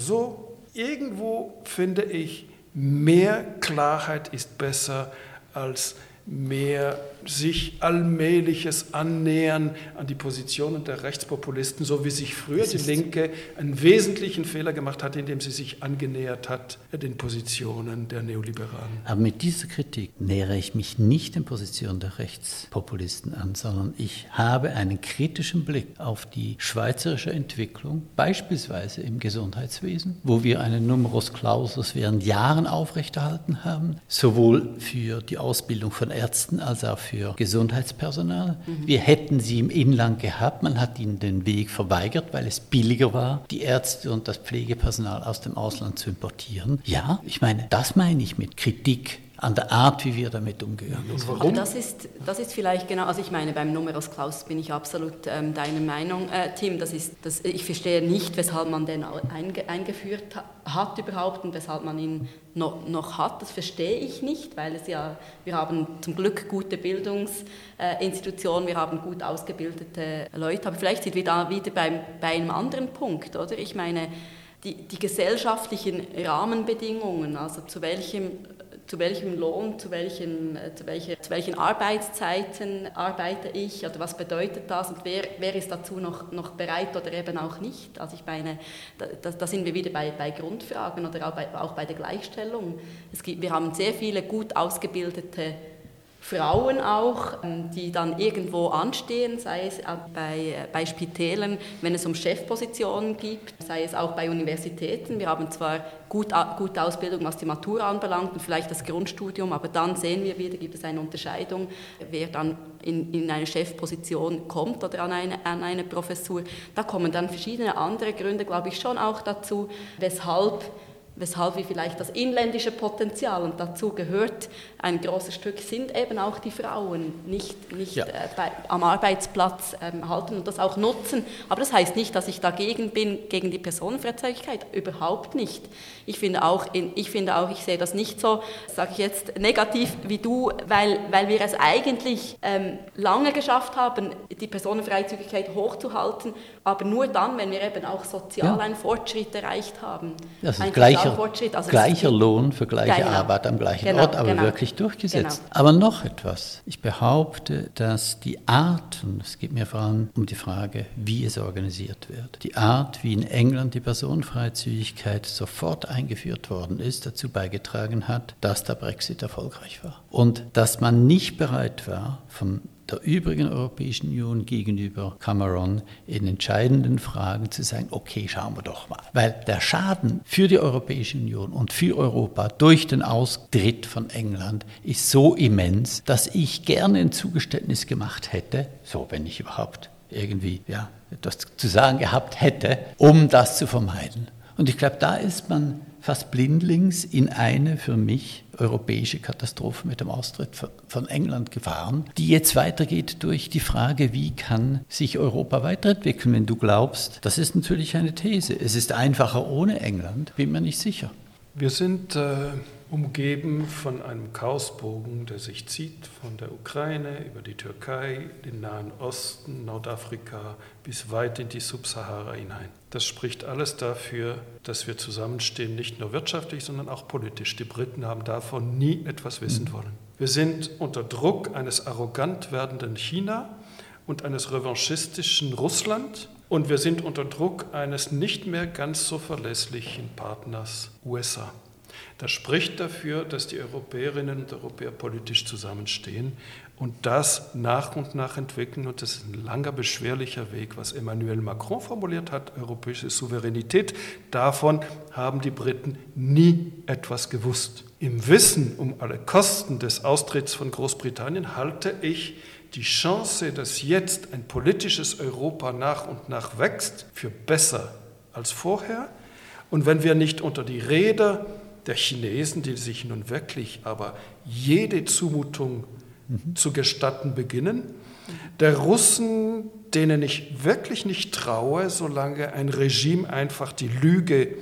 Speaker 3: So irgendwo finde ich, mehr Klarheit ist besser als mehr sich allmähliches Annähern an die Positionen der Rechtspopulisten, so wie sich früher die Linke einen wesentlichen Fehler gemacht hat, indem sie sich angenähert hat den Positionen der Neoliberalen.
Speaker 1: Aber mit dieser Kritik nähere ich mich nicht den Positionen der Rechtspopulisten an, sondern ich habe einen kritischen Blick auf die schweizerische Entwicklung, beispielsweise im Gesundheitswesen, wo wir einen Numerus Clausus während Jahren aufrechterhalten haben, sowohl für die Ausbildung von Ärzten als auch für Gesundheitspersonal. Mhm. Wir hätten sie im Inland gehabt, man hat ihnen den Weg verweigert, weil es billiger war, die Ärzte und das Pflegepersonal aus dem Ausland zu importieren. Ja, ich meine, das meine ich mit Kritik an der Art, wie wir damit umgehen.
Speaker 2: Und warum? Aber das ist, das ist vielleicht genau, also ich meine, beim Numerus Clausus bin ich absolut ähm, deiner Meinung, äh, Tim. Das ist, das, ich verstehe nicht, weshalb man den einge, eingeführt hat überhaupt und weshalb man ihn noch, noch hat. Das verstehe ich nicht, weil es ja, wir haben zum Glück gute Bildungsinstitutionen, wir haben gut ausgebildete Leute, aber vielleicht sind wir da wieder bei, bei einem anderen Punkt, oder? Ich meine, die, die gesellschaftlichen Rahmenbedingungen, also zu welchem zu welchem Lohn, zu welchen, zu, welche, zu welchen Arbeitszeiten arbeite ich oder was bedeutet das und wer, wer ist dazu noch, noch bereit oder eben auch nicht. Also ich meine, da, da sind wir wieder bei, bei Grundfragen oder auch bei, auch bei der Gleichstellung. Es gibt, wir haben sehr viele gut ausgebildete Frauen auch, die dann irgendwo anstehen, sei es bei, bei Spitälern, wenn es um Chefpositionen gibt, sei es auch bei Universitäten. Wir haben zwar gut, gute Ausbildung, was die Matura anbelangt und vielleicht das Grundstudium, aber dann sehen wir wieder, gibt es eine Unterscheidung, wer dann in, in eine Chefposition kommt oder an eine, an eine Professur. Da kommen dann verschiedene andere Gründe, glaube ich, schon auch dazu, weshalb weshalb wir vielleicht das inländische Potenzial, und dazu gehört ein großes Stück, sind eben auch die Frauen, nicht, nicht ja. äh, bei, am Arbeitsplatz ähm, halten und das auch nutzen. Aber das heißt nicht, dass ich dagegen bin, gegen die Personenfreizügigkeit, überhaupt nicht. Ich finde auch, in, ich, finde auch, ich sehe das nicht so, sage ich jetzt, negativ wie du, weil, weil wir es eigentlich ähm, lange geschafft haben, die Personenfreizügigkeit hochzuhalten, aber nur dann, wenn wir eben auch sozial ja. einen Fortschritt erreicht haben.
Speaker 1: Das ist gleicher, also gleicher Lohn für gleiche
Speaker 2: genau.
Speaker 1: Arbeit am gleichen
Speaker 2: genau,
Speaker 1: Ort, aber
Speaker 2: genau.
Speaker 1: wirklich durchgesetzt.
Speaker 2: Genau.
Speaker 1: Aber noch etwas. Ich behaupte, dass die Art, und es geht mir vor allem um die Frage, wie es organisiert wird, die Art, wie in England die Personenfreizügigkeit sofort eingeführt worden ist, dazu beigetragen hat, dass der Brexit erfolgreich war. Und dass man nicht bereit war, von der übrigen Europäischen Union gegenüber Cameron in entscheidenden Fragen zu sagen, okay, schauen wir doch mal. Weil der Schaden für die Europäische Union und für Europa durch den Austritt von England ist so immens, dass ich gerne ein Zugeständnis gemacht hätte, so wenn ich überhaupt irgendwie ja, etwas zu sagen gehabt hätte, um das zu vermeiden. Und ich glaube, da ist man fast blindlings in eine für mich europäische Katastrophe mit dem Austritt von England gefahren, die jetzt weitergeht durch die Frage, wie kann sich Europa weiterentwickeln, wenn du glaubst, das ist natürlich eine These. Es ist einfacher ohne England, bin mir nicht sicher.
Speaker 3: Wir sind äh, umgeben von einem Chaosbogen, der sich zieht von der Ukraine über die Türkei, den Nahen Osten, Nordafrika bis weit in die Subsahara hinein. Das spricht alles dafür, dass wir zusammenstehen, nicht nur wirtschaftlich, sondern auch politisch. Die Briten haben davon nie etwas wissen wollen. Wir sind unter Druck eines arrogant werdenden China und eines revanchistischen Russland und wir sind unter Druck eines nicht mehr ganz so verlässlichen Partners U S A. Das spricht dafür, dass die Europäerinnen und Europäer politisch zusammenstehen und das nach und nach entwickeln. Und das ist ein langer, beschwerlicher Weg, was Emmanuel Macron formuliert hat, europäische Souveränität. Davon haben die Briten nie etwas gewusst. Im Wissen um alle Kosten des Austritts von Großbritannien halte ich die Chance, dass jetzt ein politisches Europa nach und nach wächst, für besser als vorher. Und wenn wir nicht unter die Räder der Chinesen, die sich nun wirklich aber jede Zumutung mhm. zu gestatten beginnen, der Russen, denen ich wirklich nicht traue, solange ein Regime einfach die Lüge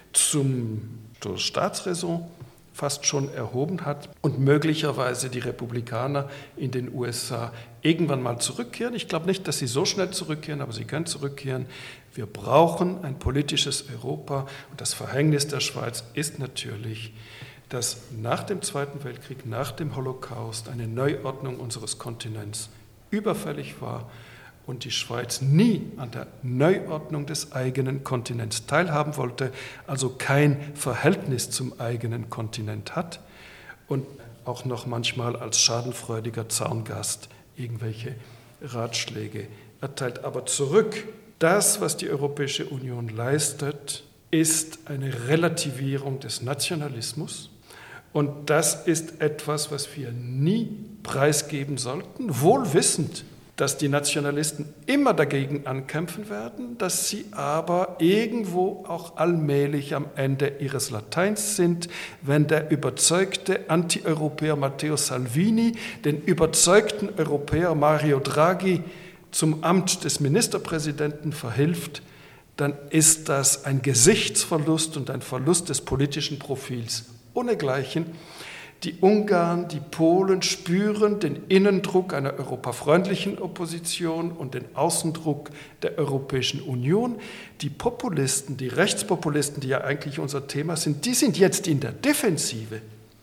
Speaker 3: zum, zur Staatsräson fast schon erhoben hat und möglicherweise die Republikaner in den U S A irgendwann mal zurückkehren. Ich glaube nicht, dass sie so schnell zurückkehren, aber sie können zurückkehren. Wir brauchen ein politisches Europa und das Verhängnis der Schweiz ist natürlich, dass nach dem Zweiten Weltkrieg, nach dem Holocaust eine Neuordnung unseres Kontinents überfällig war und die Schweiz nie an der Neuordnung des eigenen Kontinents teilhaben wollte, also kein Verhältnis zum eigenen Kontinent hat und auch noch manchmal als schadenfreudiger Zaungast irgendwelche Ratschläge erteilt. Aber zurück, das, was die Europäische Union leistet, ist eine Relativierung des Nationalismus und das ist etwas, was wir nie preisgeben sollten, wohl wissend, dass die Nationalisten immer dagegen ankämpfen werden, dass sie aber irgendwo auch allmählich am Ende ihres Lateins sind, wenn der überzeugte Anti-Europäer Matteo Salvini den überzeugten Europäer Mario Draghi zum Amt des Ministerpräsidenten verhilft, dann ist das ein Gesichtsverlust und ein Verlust des politischen Profils ohnegleichen. Die Ungarn, die Polen spüren den Innendruck einer europafreundlichen Opposition und den Außendruck der Europäischen Union. Die Populisten, die Rechtspopulisten, die ja eigentlich unser Thema sind, die sind jetzt in der Defensive.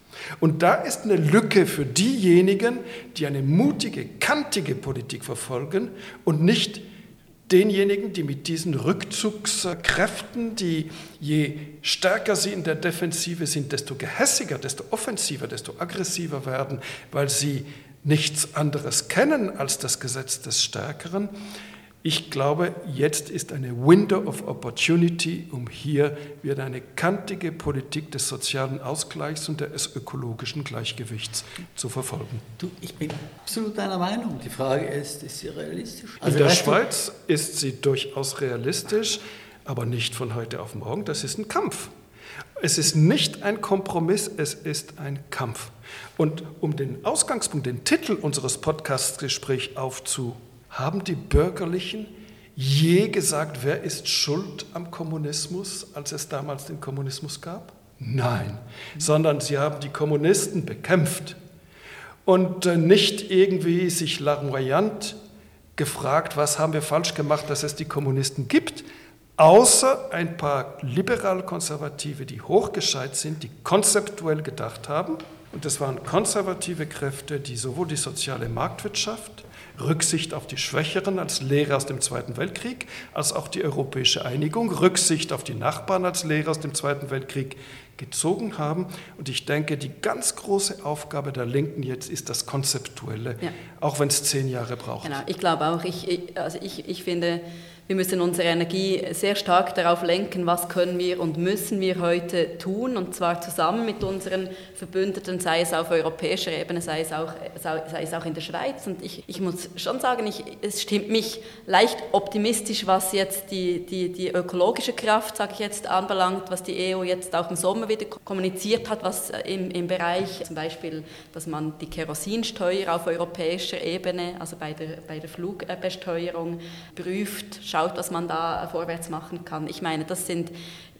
Speaker 3: Und da ist eine Lücke für diejenigen, die eine mutige, kantige Politik verfolgen und nicht denjenigen, die mit diesen Rückzugskräften, die je stärker sie in der Defensive sind, desto gehässiger, desto offensiver, desto aggressiver werden, weil sie nichts anderes kennen als das Gesetz des Stärkeren. Ich glaube, jetzt ist eine Window of Opportunity, um hier wieder eine kantige Politik des sozialen Ausgleichs und des ökologischen Gleichgewichts zu verfolgen.
Speaker 1: Du, ich bin absolut deiner Meinung. Die Frage ist, ist sie realistisch? Also
Speaker 3: in der Schweiz ist sie durchaus realistisch, aber nicht von heute auf morgen. Das ist ein Kampf. Es ist nicht ein Kompromiss, es ist ein Kampf. Und um den Ausgangspunkt, den Titel unseres Podcast-Gesprächs aufzunehmen, haben die Bürgerlichen je gesagt, wer ist schuld am Kommunismus, als es damals den Kommunismus gab? Nein, sondern sie haben die Kommunisten bekämpft und nicht irgendwie sich larmoyant gefragt, was haben wir falsch gemacht, dass es die Kommunisten gibt, außer ein paar liberal-konservative, die hochgescheit sind, die konzeptuell gedacht haben. Und das waren konservative Kräfte, die sowohl die soziale Marktwirtschaft, Rücksicht auf die Schwächeren als Lehre aus dem Zweiten Weltkrieg, als auch die europäische Einigung, Rücksicht auf die Nachbarn als Lehre aus dem Zweiten Weltkrieg gezogen haben. Und ich denke, die ganz große Aufgabe der Linken jetzt ist das Konzeptuelle, ja. Auch wenn es zehn Jahre braucht.
Speaker 2: Genau, ich glaube auch, ich, also ich, ich finde, wir müssen unsere Energie sehr stark darauf lenken, was können wir und müssen wir heute tun, und zwar zusammen mit unseren Verbündeten, sei es auf europäischer Ebene, sei es auch, sei es auch in der Schweiz. Und ich, ich muss schon sagen, ich, es stimmt mich leicht optimistisch, was jetzt die, die, die ökologische Kraft, sage ich jetzt, anbelangt, was die E U jetzt auch im Sommer wieder kommuniziert hat, was im, im Bereich zum Beispiel, dass man die Kerosinsteuer auf europäischer Ebene, also bei der, bei der Flugbesteuerung prüft, schaut, was man da vorwärts machen kann. Ich meine, das sind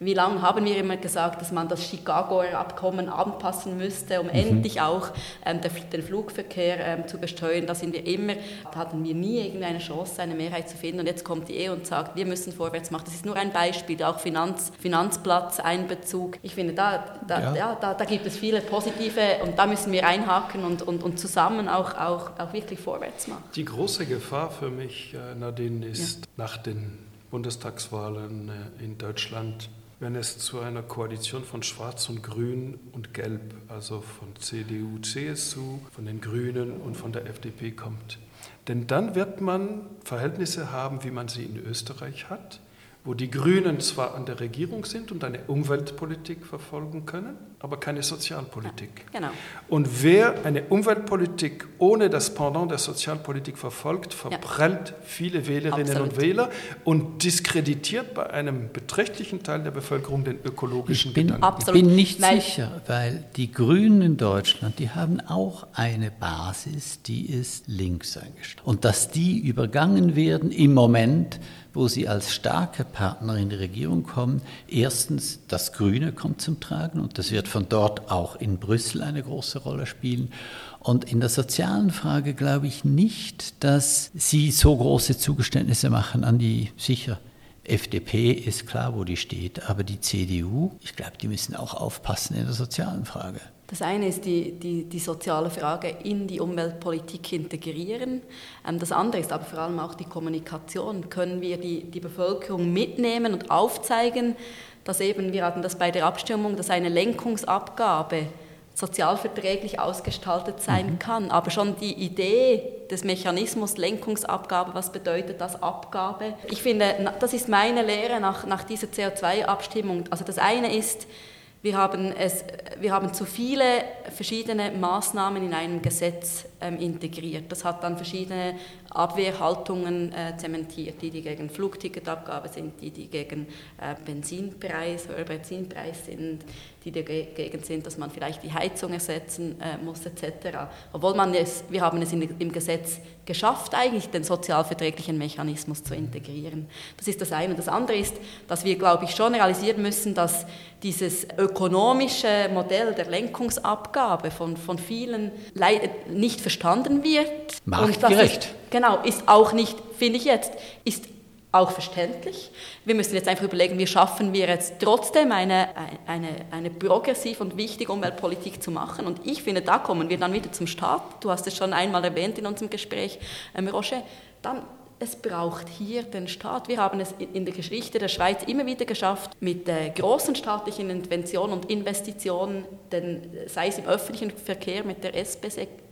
Speaker 2: Wie lange haben wir immer gesagt, dass man das Chicagoer Abkommen anpassen müsste, um mhm. endlich auch ähm, der, den Flugverkehr ähm, zu besteuern? Da sind wir immer, da hatten wir nie irgendeine Chance, eine Mehrheit zu finden. Und jetzt kommt die E U und sagt, wir müssen vorwärts machen. Das ist nur ein Beispiel, auch Finanz, Finanzplatzeinbezug. Ich finde, da, da, ja. Ja, da, da gibt es viele positive und da müssen wir einhaken und, und, und zusammen auch, auch, auch wirklich vorwärts machen.
Speaker 3: Die große Gefahr für mich, Nadine, ist ja. nach den Bundestagswahlen in Deutschland, wenn es zu einer Koalition von Schwarz und Grün und Gelb, also von C D U, C S U, von den Grünen und von der F D P kommt. Denn dann wird man Verhältnisse haben, wie man sie in Österreich hat, wo die Grünen zwar an der Regierung sind und eine Umweltpolitik verfolgen können, aber keine Sozialpolitik.
Speaker 2: Ja, genau.
Speaker 3: Und wer eine Umweltpolitik ohne das Pendant der Sozialpolitik verfolgt, verprellt ja. viele Wählerinnen Absolut. und Wähler und diskreditiert bei einem beträchtlichen Teil der Bevölkerung den ökologischen
Speaker 1: ich bin,
Speaker 3: Gedanken.
Speaker 1: Absolut. Ich bin nicht Nein. sicher, weil die Grünen in Deutschland, die haben auch eine Basis, die ist links eingestellt. Und dass die übergangen werden im Moment, wo sie als starke Partner in die Regierung kommen. Erstens, das Grüne kommt zum Tragen und das wird von dort auch in Brüssel eine große Rolle spielen. Und in der sozialen Frage glaube ich nicht, dass sie so große Zugeständnisse machen an die, sicher, F D P ist klar, wo die steht, aber die C D U, ich glaube, die müssen auch aufpassen in der sozialen Frage.
Speaker 2: Das eine ist die, die, die soziale Frage in die Umweltpolitik integrieren. Das andere ist aber vor allem auch die Kommunikation. Können wir die, die Bevölkerung mitnehmen und aufzeigen, dass eben, wir hatten das bei der Abstimmung, dass eine Lenkungsabgabe sozialverträglich ausgestaltet sein mhm. kann. Aber schon die Idee des Mechanismus Lenkungsabgabe, was bedeutet das Abgabe? Ich finde, das ist meine Lehre nach, nach dieser C O zwei Abstimmung. Also das eine ist, Wir haben, es, wir haben zu viele verschiedene Maßnahmen in einem Gesetz ähm, integriert. Das hat dann verschiedene Abwehrhaltungen äh, zementiert, die, die gegen Flugticketabgabe sind, die, die gegen äh, Benzinpreis, höheren Benzinpreis sind, die dagegen sind, dass man vielleicht die Heizung ersetzen äh, muss, et cetera. Obwohl man es, wir haben es in, im Gesetz geschafft, eigentlich den sozialverträglichen Mechanismus zu integrieren. Das ist das eine. Und das andere ist, dass wir, glaube ich, schon realisieren müssen, dass dieses ökonomische Modell der Lenkungsabgabe von, von vielen nicht verstanden wird.
Speaker 1: Marktgerecht.
Speaker 2: Ist, genau, ist auch nicht, finde ich jetzt, ist auch verständlich. Wir müssen jetzt einfach überlegen, wie schaffen wir jetzt trotzdem eine, eine, eine progressiv und wichtige Umweltpolitik zu machen. Und ich finde, da kommen wir dann wieder zum Staat. Du hast es schon einmal erwähnt in unserem Gespräch, ähm, Roger. Dann, es braucht hier den Staat. Wir haben es in der Geschichte der Schweiz immer wieder geschafft, mit äh, großen staatlichen Interventionen und Investitionen, denn, sei es im öffentlichen Verkehr mit der S B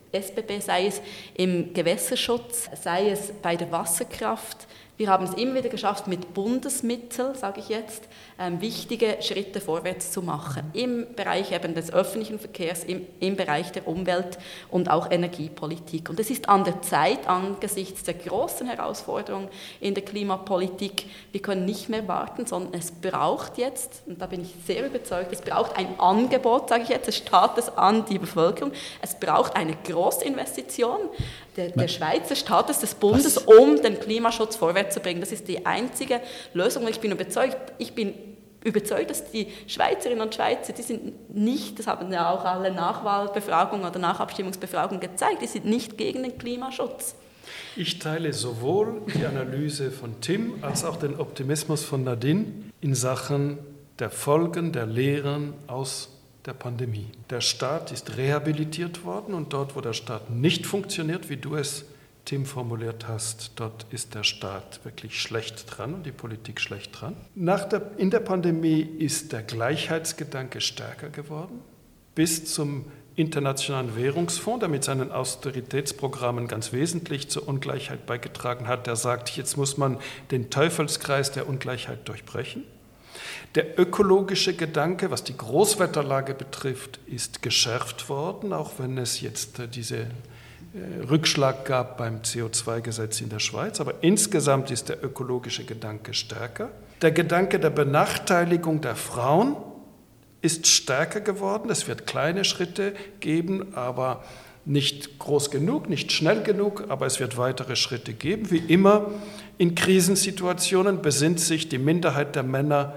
Speaker 2: B, sei es im Gewässerschutz, sei es bei der Wasserkraft. Wir haben es immer wieder geschafft, mit Bundesmitteln, sage ich jetzt, ähm, wichtige Schritte vorwärts zu machen. Im Bereich eben des öffentlichen Verkehrs, im, im Bereich der Umwelt- und auch Energiepolitik. Und es ist an der Zeit, angesichts der großen Herausforderungen in der Klimapolitik, wir können nicht mehr warten, sondern es braucht jetzt, und da bin ich sehr überzeugt, es braucht ein Angebot, sage ich jetzt, des Staates an die Bevölkerung. Es braucht eine Großinvestition der, der Schweizer Staates, des Bundes, Was? um den Klimaschutz vorwärts zu bringen. Das ist die einzige Lösung. Ich bin überzeugt, ich bin überzeugt, dass die Schweizerinnen und Schweizer, die sind nicht, das haben ja auch alle Nachwahlbefragungen oder Nachabstimmungsbefragungen gezeigt, die sind nicht gegen den Klimaschutz.
Speaker 3: Ich teile sowohl die Analyse von Tim als auch den Optimismus von Nadine in Sachen der Folgen, der Lehren aus der Pandemie. Der Staat ist rehabilitiert worden und dort, wo der Staat nicht funktioniert, wie du es, Tim, formuliert hast, dort ist der Staat wirklich schlecht dran und die Politik schlecht dran. Nach der, in der Pandemie ist der Gleichheitsgedanke stärker geworden, bis zum Internationalen Währungsfonds, der mit seinen Austeritätsprogrammen ganz wesentlich zur Ungleichheit beigetragen hat, der sagt, jetzt muss man den Teufelskreis der Ungleichheit durchbrechen. Der ökologische Gedanke, was die Großwetterlage betrifft, ist geschärft worden, auch wenn es jetzt diese Rückschlag gab beim C O zwei Gesetz in der Schweiz. Aber insgesamt ist der ökologische Gedanke stärker. Der Gedanke der Benachteiligung der Frauen ist stärker geworden. Es wird kleine Schritte geben, aber nicht groß genug, nicht schnell genug, aber es wird weitere Schritte geben. Wie immer in Krisensituationen besinnt sich die Minderheit der Männer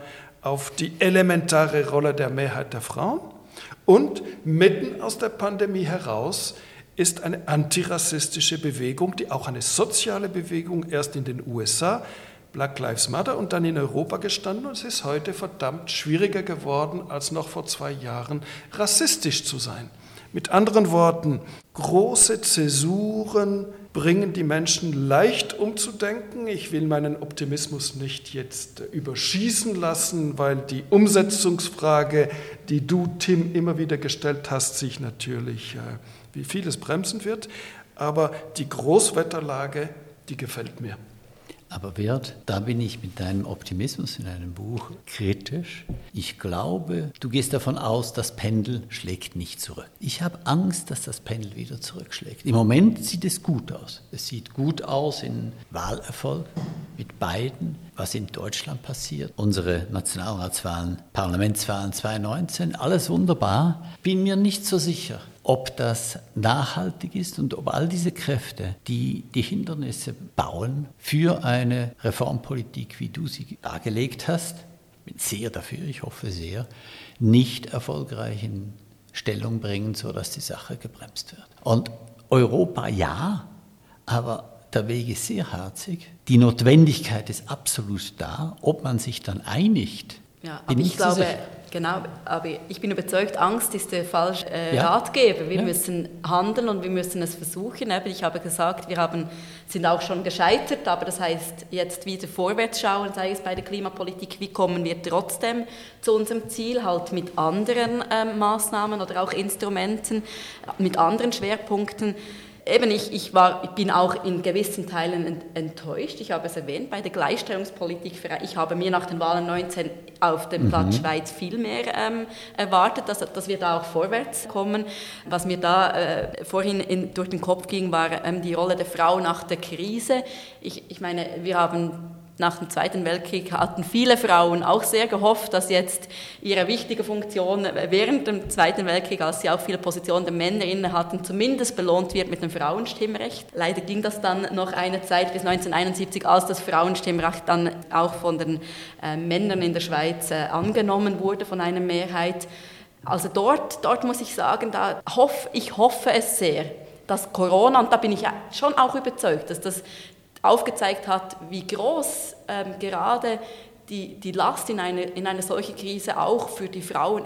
Speaker 3: auf die elementare Rolle der Mehrheit der Frauen. Und mitten aus der Pandemie heraus ist eine antirassistische Bewegung, die auch eine soziale Bewegung, erst in den U S A, Black Lives Matter, und dann in Europa gestanden. Und es ist heute verdammt schwieriger geworden, als noch vor zwei Jahren rassistisch zu sein. Mit anderen Worten, große Zäsuren bringen die Menschen leicht umzudenken. Ich will meinen Optimismus nicht jetzt überschießen lassen, weil die Umsetzungsfrage, die du, Tim, immer wieder gestellt hast, sich natürlich äh, wie vieles bremsen wird. Aber die Großwetterlage, die gefällt mir.
Speaker 1: Aber Wirt, da bin ich mit deinem Optimismus in deinem Buch kritisch. Ich glaube, du gehst davon aus, das Pendel schlägt nicht zurück. Ich habe Angst, dass das Pendel wieder zurückschlägt. Im Moment sieht es gut aus. Es sieht gut aus in Wahlerfolg mit beiden, was in Deutschland passiert. Unsere Nationalratswahlen, Parlamentswahlen zwanzig neunzehn, alles wunderbar. Bin mir nicht so sicher, ob das nachhaltig ist und ob all diese Kräfte, die die Hindernisse bauen für eine Reformpolitik, wie du sie dargelegt hast, bin sehr dafür, ich hoffe sehr, nicht erfolgreich in Stellung bringen, sodass die Sache gebremst wird. Und Europa ja, aber der Weg ist sehr harzig. Die Notwendigkeit ist absolut da. Ob man sich dann einigt,
Speaker 2: ja,
Speaker 1: bin
Speaker 2: ich
Speaker 1: ich
Speaker 2: glaube,
Speaker 1: sicher.
Speaker 2: Genau, aber ich bin überzeugt, Angst ist der falsche äh,
Speaker 1: Ja.
Speaker 2: Ratgeber. Wir
Speaker 1: Ja.
Speaker 2: müssen handeln und wir müssen es versuchen. Ich habe gesagt, wir haben, sind auch schon gescheitert, aber das heißt jetzt wieder vorwärts schauen, sei es bei der Klimapolitik, wie kommen wir trotzdem zu unserem Ziel, halt mit anderen ähm, Maßnahmen oder auch Instrumenten, mit anderen Schwerpunkten. Eben, ich, ich, war, ich bin auch in gewissen Teilen ent, enttäuscht. Ich habe es erwähnt, bei der Gleichstellungspolitik. Ich habe mir nach den Wahlen neunzehn auf dem mhm. Platz Schweiz viel mehr ähm, erwartet, dass, dass wir da auch vorwärts kommen. Was mir da äh, vorhin in, durch den Kopf ging, war ähm, die Rolle der Frau nach der Krise. Ich, ich meine, wir haben nach dem Zweiten Weltkrieg hatten viele Frauen auch sehr gehofft, dass jetzt ihre wichtige Funktion während dem Zweiten Weltkrieg, als sie auch viele Positionen der Männer inne hatten, zumindest belohnt wird mit dem Frauenstimmrecht. Leider ging das dann noch eine Zeit bis neunzehnhunderteinundsiebzig, als das Frauenstimmrecht dann auch von den äh, Männern in der Schweiz äh, angenommen wurde, von einer Mehrheit. Also dort, dort muss ich sagen, da hoff, ich hoffe es sehr, dass Corona, und da bin ich schon auch überzeugt, dass das aufgezeigt hat, wie groß ähm, gerade die, die Last in einer in eine solche Krise auch für die Frauen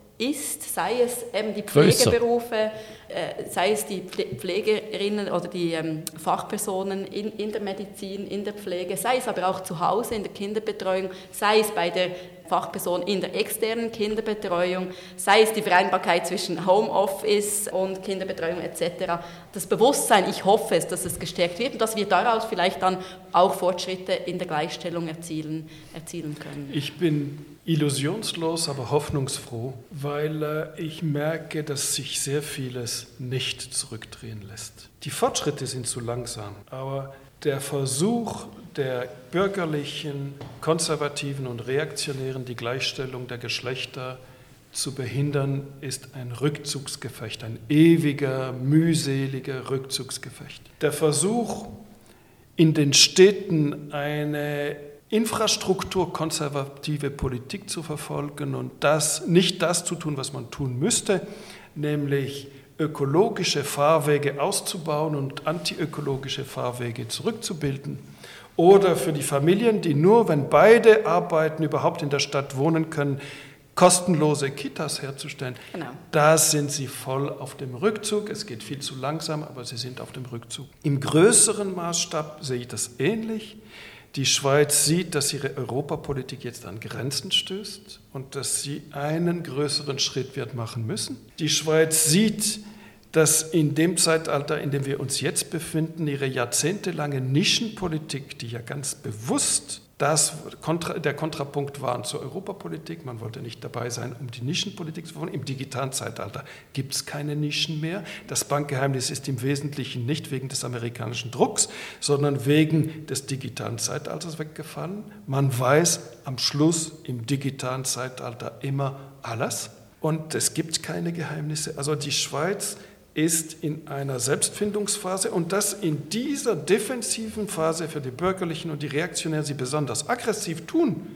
Speaker 2: ist, sei es eben die Pflegeberufe, äh, sei es die Pflegerinnen oder die ähm, Fachpersonen in, in der Medizin, in der Pflege, sei es aber auch zu Hause in der Kinderbetreuung, sei es bei der Fachperson in der externen Kinderbetreuung, sei es die Vereinbarkeit zwischen Homeoffice und Kinderbetreuung et cetera. Das Bewusstsein, ich hoffe es, dass es gestärkt wird und dass wir daraus vielleicht dann auch Fortschritte in der Gleichstellung erzielen, erzielen können.
Speaker 3: Ich bin illusionslos, aber hoffnungsfroh, weil äh, ich merke, dass sich sehr vieles nicht zurückdrehen lässt. Die Fortschritte sind zu langsam, aber der Versuch der bürgerlichen, konservativen und reaktionären, die Gleichstellung der Geschlechter zu behindern, ist ein Rückzugsgefecht, ein ewiger, mühseliger Rückzugsgefecht. Der Versuch, in den Städten eine infrastrukturkonservative Politik zu verfolgen und das, nicht das zu tun, was man tun müsste, nämlich ökologische Fahrwege auszubauen und antiökologische Fahrwege zurückzubilden. Oder für die Familien, die nur, wenn beide arbeiten, überhaupt in der Stadt wohnen können, kostenlose Kitas herzustellen. Genau. Da sind sie voll auf dem Rückzug. Es geht viel zu langsam, aber sie sind auf dem Rückzug. Im größeren Maßstab sehe ich das ähnlich. Die Schweiz sieht, dass ihre Europapolitik jetzt an Grenzen stößt und dass sie einen größeren Schritt wird machen müssen. Die Schweiz sieht, dass in dem Zeitalter, in dem wir uns jetzt befinden, ihre jahrzehntelange Nischenpolitik, die ja ganz bewusst das Kontra, der Kontrapunkt war zur Europapolitik, man wollte nicht dabei sein, um die Nischenpolitik zu verfolgen. Im digitalen Zeitalter gibt es keine Nischen mehr. Das Bankgeheimnis ist im Wesentlichen nicht wegen des amerikanischen Drucks, sondern wegen des digitalen Zeitalters weggefallen. Man weiß am Schluss im digitalen Zeitalter immer alles und es gibt keine Geheimnisse. Also die Schweiz ist in einer Selbstfindungsphase und dass in dieser defensiven Phase für die Bürgerlichen und die Reaktionären sie besonders aggressiv tun,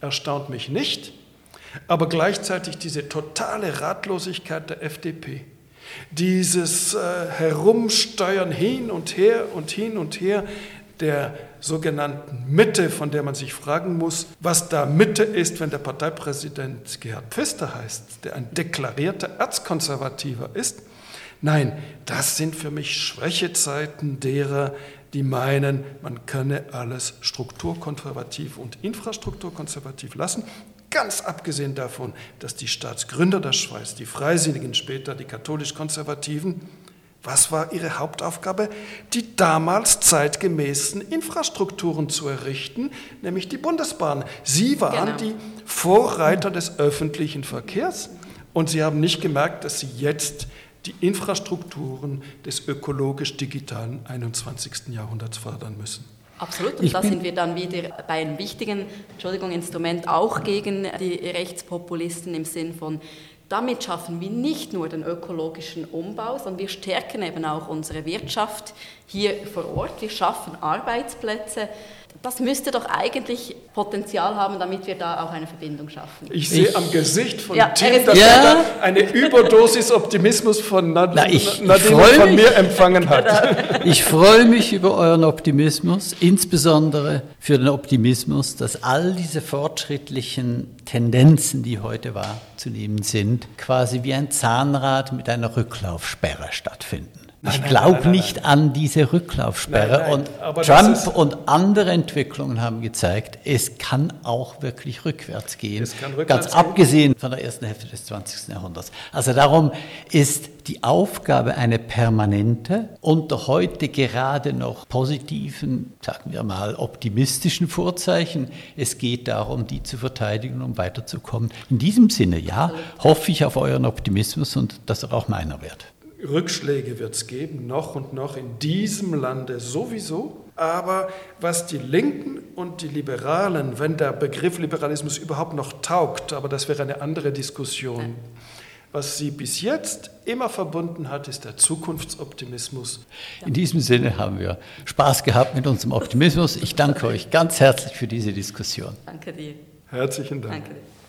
Speaker 3: erstaunt mich nicht, aber gleichzeitig diese totale Ratlosigkeit der F D P. Dieses äh, Herumsteuern hin und her und hin und her der sogenannten Mitte, von der man sich fragen muss, was da Mitte ist, wenn der Parteipräsident Gerhard Pfister heißt, der ein deklarierter Erzkonservativer ist. Nein, das sind für mich Schwächezeiten derer, die meinen, man könne alles strukturkonservativ und infrastrukturkonservativ lassen. Ganz abgesehen davon, dass die Staatsgründer der Schweiz, die Freisinnigen, später die katholisch-konservativen, was war ihre Hauptaufgabe? Die damals zeitgemäßen Infrastrukturen zu errichten, nämlich die Bundesbahn. Sie waren genau. die Vorreiter des öffentlichen Verkehrs und sie haben nicht gemerkt, dass sie jetzt die Infrastrukturen des ökologisch-digitalen einundzwanzigsten Jahrhunderts fördern müssen.
Speaker 2: Absolut, und da sind wir dann wieder bei einem wichtigen Entschuldigung, Instrument auch gegen die Rechtspopulisten im Sinn von, damit schaffen wir nicht nur den ökologischen Umbau, sondern wir stärken eben auch unsere Wirtschaft hier vor Ort, wir schaffen Arbeitsplätze. Das müsste doch eigentlich Potenzial haben, damit wir da auch eine Verbindung schaffen.
Speaker 3: Ich sehe ich, am Gesicht von
Speaker 2: ja,
Speaker 3: Tim, dass
Speaker 2: ja.
Speaker 3: er da eine Überdosis Optimismus von Nad-
Speaker 1: Na, ich,
Speaker 3: Nadine
Speaker 1: ich
Speaker 3: von
Speaker 1: mich,
Speaker 3: mir empfangen hat.
Speaker 1: Ich freue mich über euren Optimismus, insbesondere für den Optimismus, dass all diese fortschrittlichen Tendenzen, die heute wahrzunehmen sind, quasi wie ein Zahnrad mit einer Rücklaufsperre stattfinden. Ich glaube nicht an diese Rücklaufsperre. Nein, nein, und Trump und andere Entwicklungen haben gezeigt, es kann auch wirklich rückwärts gehen. Es kann rückwärts ganz gehen. Abgesehen von der ersten Hälfte des zwanzigsten Jahrhunderts. Also darum ist die Aufgabe eine permanente, unter heute gerade noch positiven, sagen wir mal, optimistischen Vorzeichen. Es geht darum, die zu verteidigen, um weiterzukommen. In diesem Sinne, ja, hoffe ich auf euren Optimismus und dass er auch meiner wird.
Speaker 3: Rückschläge wird es geben, noch und noch in diesem Lande sowieso. Aber was die Linken und die Liberalen, wenn der Begriff Liberalismus überhaupt noch taugt, aber das wäre eine andere Diskussion, was sie bis jetzt immer verbunden hat, ist der Zukunftsoptimismus.
Speaker 1: In diesem Sinne haben wir Spaß gehabt mit unserem Optimismus. Ich danke euch ganz herzlich für diese Diskussion.
Speaker 2: Danke dir.
Speaker 3: Herzlichen Dank.
Speaker 2: Danke dir.